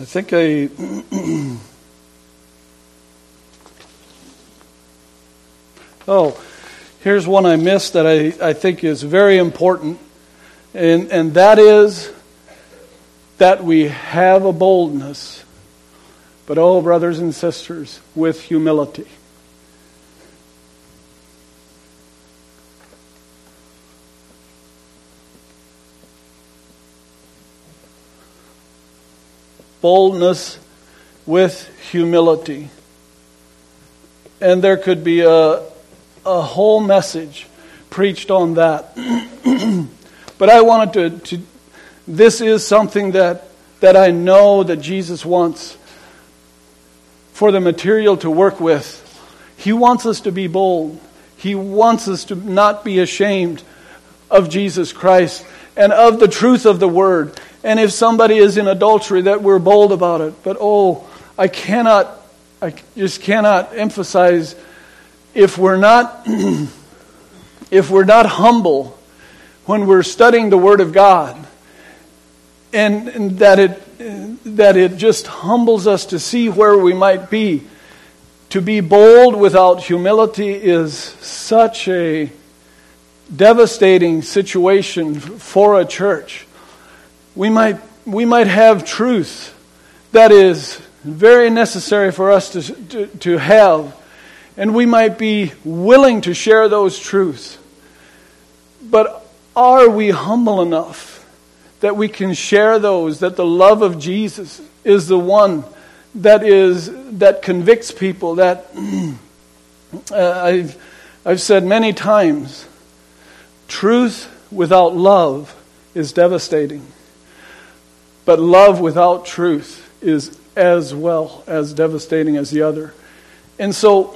I think I... oh, here's one I missed that I, I think is very important. And, and that is that we have a boldness. But oh, brothers and sisters, with humility. Boldness with humility. And there could be a, a whole message preached on that. But I wanted to, to, this is something that, that I know that Jesus wants for the material to work with. He wants us to be bold. He wants us to not be ashamed of Jesus Christ and of the truth of the Word. And if somebody is in adultery, that we're bold about it. But oh, I cannot, I just cannot emphasize, if we're not, if we're not humble when we're studying the Word of God, and, and that it that it just humbles us to see where we might be. To be bold without humility is such a devastating situation for a church. We might we might have truth that is very necessary for us to, to, to have, and we might be willing to share those truths. But are we humble enough that we can share those, that the love of Jesus is the one that is that convicts people, that uh, I've I've said many times, truth without love is devastating. But love without truth is as well as devastating as the other. And so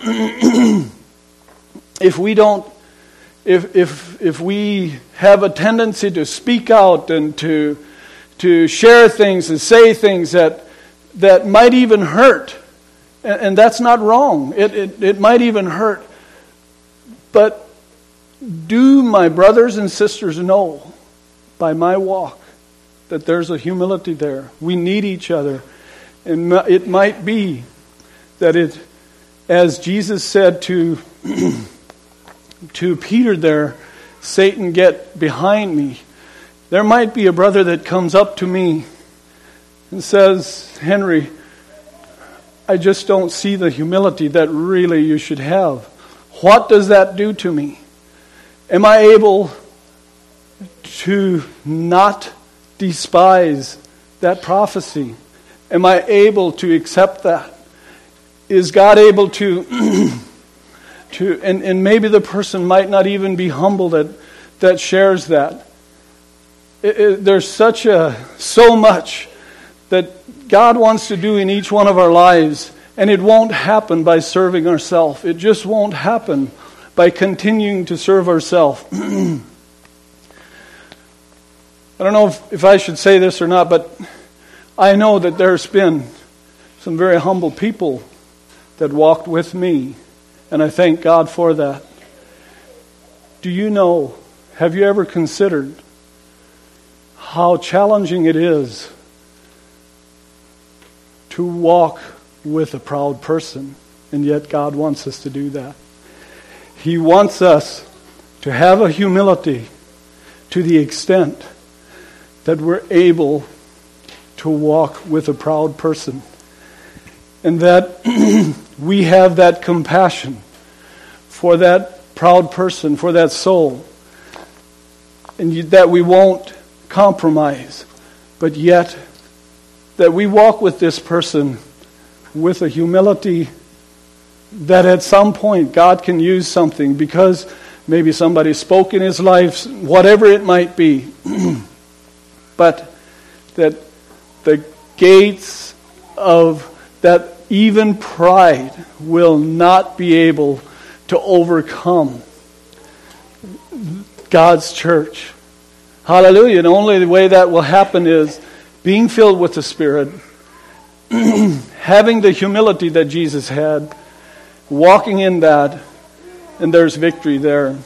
if we don't If if if we have a tendency to speak out and to to share things and say things that that might even hurt, and, and that's not wrong. It, it it might even hurt. But do my brothers and sisters know by my walk that there's a humility there? We need each other. And it might be that it, as Jesus said to to Peter there, Satan, get behind me. There might be a brother that comes up to me and says, Henry, I just don't see the humility that really you should have. What does that do to me? Am I able to not despise that prophecy? Am I able to accept that? Is God able to... To, and, and maybe the person might not even be humble that, that shares that. It, it, there's such a, so much that God wants to do in each one of our lives, and it won't happen by serving ourselves. It just won't happen by continuing to serve ourselves. I don't know if, if I should say this or not, but I know that there's been some very humble people that walked with me. And I thank God for that. Do you know, have you ever considered how challenging it is to walk with a proud person? And yet God wants us to do that. He wants us to have a humility to the extent that we're able to walk with a proud person. And that we have that compassion for that proud person, for that soul. And that we won't compromise. But yet, that we walk with this person with a humility that at some point God can use something because maybe somebody spoke in his life, whatever it might be. But that the gates of that even pride will not be able to overcome God's church. Hallelujah. And only the way that will happen is being filled with the Spirit, having the humility that Jesus had, walking in that, and there's victory there.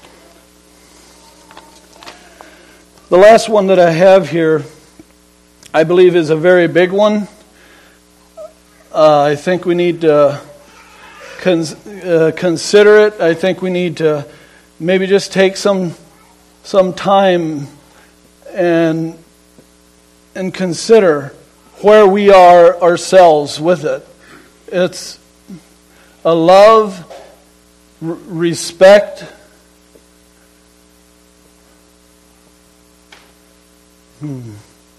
The last one that I have here I believe is a very big one. Uh, I think we need to cons- uh, consider it. I think we need to maybe just take some some time and and consider where we are ourselves with it. It's a love, r- respect, hmm.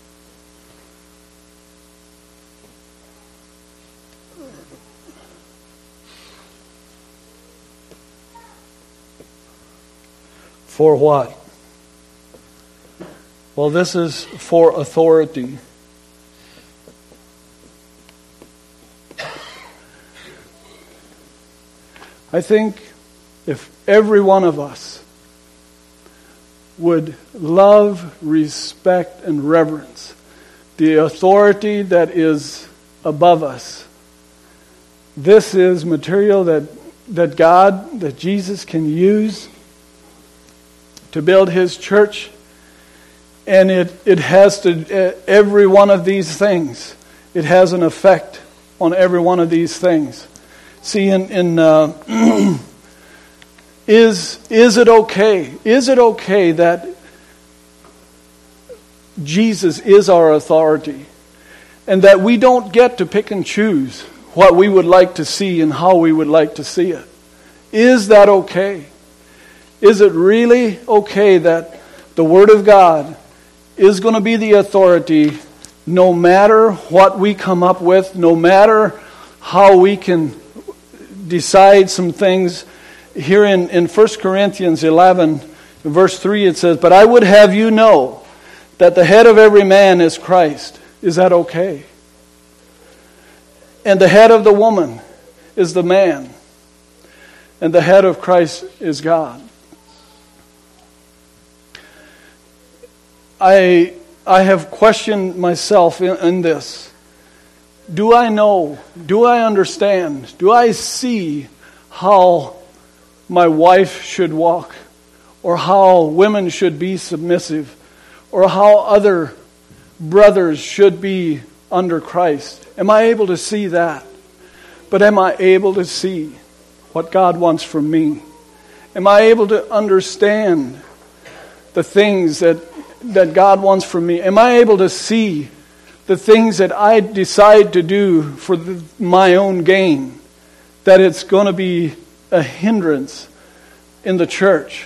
For what? Well, this is for authority. I think if every one of us would love, respect, and reverence the authority that is above us, this is material that, that God, that Jesus can use to build His church. And it, it has to, every one of these things, it has an effect on every one of these things. See, in, in uh, is, is it okay? Is it okay that Jesus is our authority and that we don't get to pick and choose what we would like to see and how we would like to see it? Is that okay? Is it really okay that the Word of God is going to be the authority no matter what we come up with, no matter how we can decide some things? Here in, in First Corinthians eleven, verse three, it says, "But I would have you know that the head of every man is Christ." Is that okay? And the head of the woman is the man. And the head of Christ is God. I I have questioned myself in, in this. Do I know? Do I understand? Do I see how my wife should walk? Or how women should be submissive? Or how other brothers should be under Christ? Am I able to see that? But am I able to see what God wants from me? Am I able to understand the things that that God wants from me? Am I able to see the things that I decide to do for the, my own gain, that it's going to be a hindrance in the church?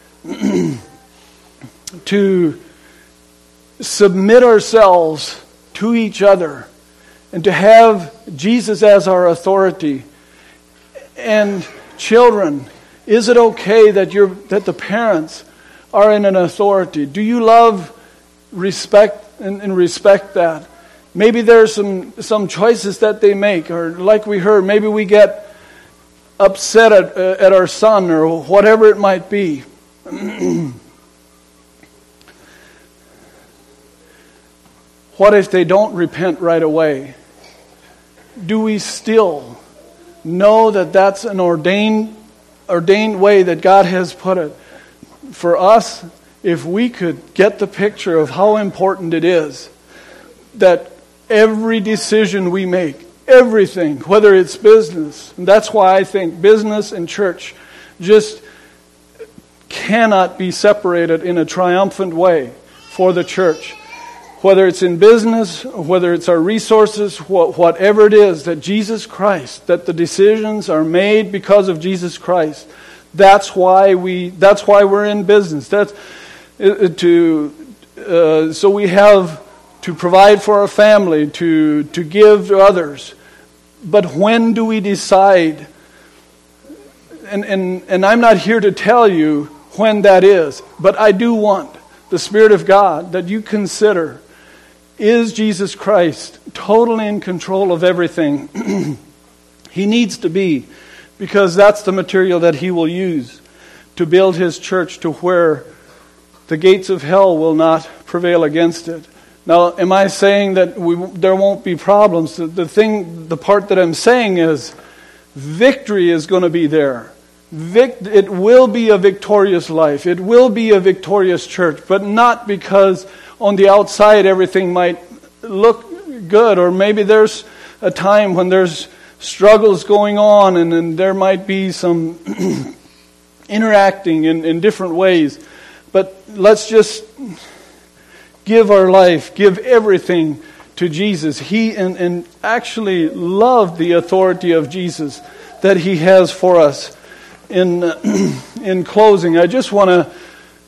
To submit ourselves to each other and to have Jesus as our authority. And children, is it okay that you're that the parents are in an authority? Do you love, respect, and, and respect that? Maybe there's some, some choices that they make, or like we heard, maybe we get upset at, uh, at our son or whatever it might be. What if they don't repent right away? Do we still know that that's an ordained, ordained way that God has put it? For us, if we could get the picture of how important it is that every decision we make, everything, whether it's business, and that's why I think business and church just cannot be separated in a triumphant way for the church. Whether it's in business, whether it's our resources, whatever it is, that Jesus Christ, that the decisions are made because of Jesus Christ. That's why we. That's why we're in business. That's uh, to. Uh, so we have to provide for our family, to to give to others. But when do we decide? And and and I'm not here to tell you when that is, but I do want the Spirit of God that you consider. Is Jesus Christ totally in control of everything? He needs to be, because that's the material that He will use to build His church to where the gates of hell will not prevail against it. Now, am I saying that we, there won't be problems? The, the thing, the part that I'm saying is victory is going to be there. Vic, it will be a victorious life. It will be a victorious church, but not because on the outside everything might look good, or maybe there's a time when there's struggles going on, and, and there might be some interacting in, in different ways. But let's just give our life, give everything to Jesus. He and, and actually love the authority of Jesus that He has for us. In in closing, I just want to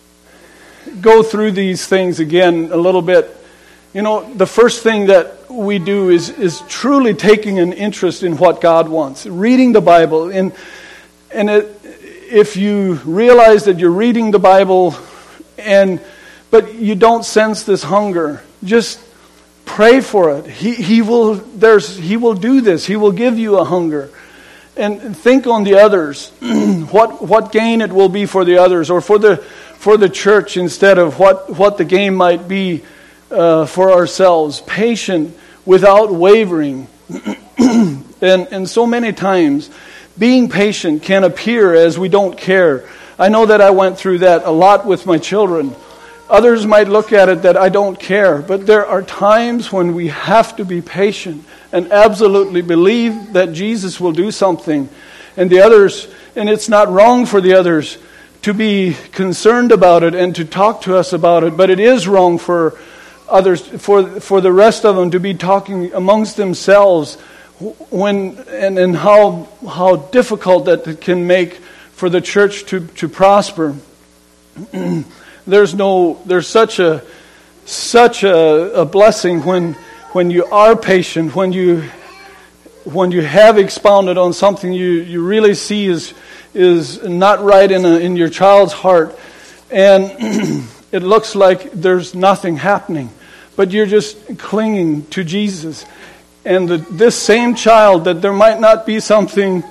go through these things again a little bit. You know, the first thing that we do is is truly taking an interest in what God wants, reading the Bible. And and it, if you realize that you're reading the Bible, and but you don't sense this hunger, just pray for it. He he will there's he will do this. He will give you a hunger. And think on the others, what what gain it will be for the others, or for the for the church, instead of what, what the gain might be uh, for ourselves. Patient without wavering. and and so many times, being patient can appear as we don't care. I know that I went through that a lot with my children. Others might look at it that I don't care, but there are times when we have to be patient and absolutely believe that Jesus will do something. And the others, and it's not wrong for the others to be concerned about it and to talk to us about it, but it is wrong for others, for for the rest of them to be talking amongst themselves when and, and how how difficult that can make for the church to, to prosper. There's no there's such a such a, a blessing when when you are patient, when you when you have expounded on something you, you really see is is not right in a, in your child's heart, and it looks like there's nothing happening, but you're just clinging to Jesus. And the, this same child, that there might not be something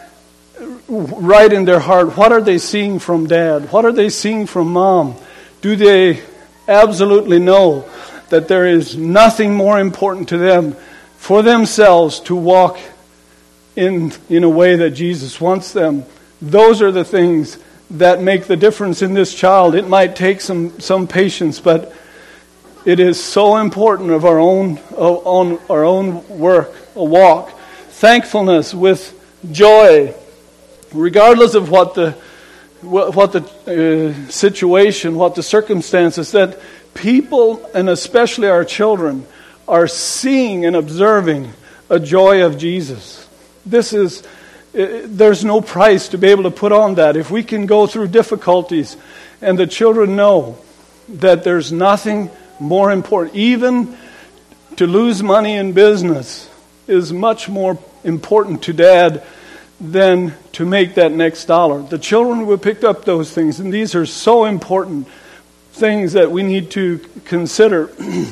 right in their heart, what are they seeing from dad? What are they seeing from mom? Do they absolutely know that there is nothing more important to them for themselves to walk in, in a way that Jesus wants them? Those are the things that make the difference in this child. It might take some, some patience, but it is so important of our own, on our own work, a walk. Thankfulness with joy, regardless of what the what the uh, situation, what the circumstances, that people, and especially our children, are seeing and observing a joy of Jesus. This is, uh, there's no price to be able to put on that. If we can go through difficulties and the children know that there's nothing more important, even to lose money in business is much more important to dad than to make that next dollar. The children will pick up those things, and these are so important things that we need to consider.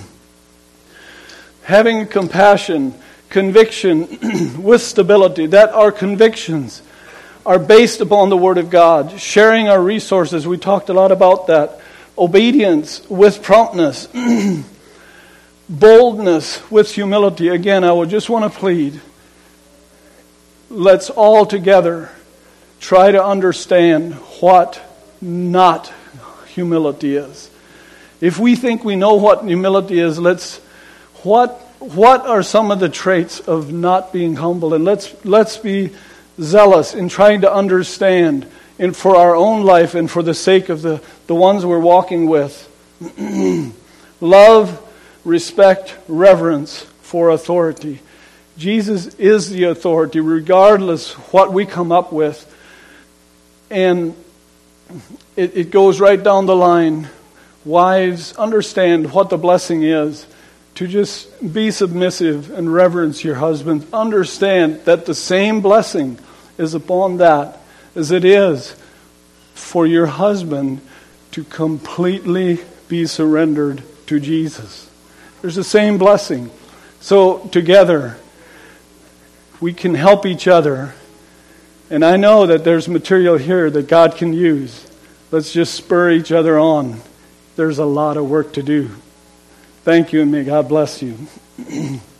Having compassion, conviction with stability, that our convictions are based upon the Word of God. Sharing our resources, we talked a lot about that. Obedience with promptness. Boldness with humility. Again, I would just want to plead, let's all together try to understand what not humility is. If we think we know what humility is, let's what what are some of the traits of not being humble? And let's let's be zealous in trying to understand, and for our own life and for the sake of the, the ones we're walking with. Love, respect, reverence for authority. Jesus is the authority, regardless what we come up with. And it, it goes right down the line. Wives, understand what the blessing is. To just be submissive and reverence your husband. Understand that the same blessing is upon that as it is for your husband to completely be surrendered to Jesus. There's the same blessing. So together, we can help each other. And I know that there's material here that God can use. Let's just spur each other on. There's a lot of work to do. Thank you, and may God bless you.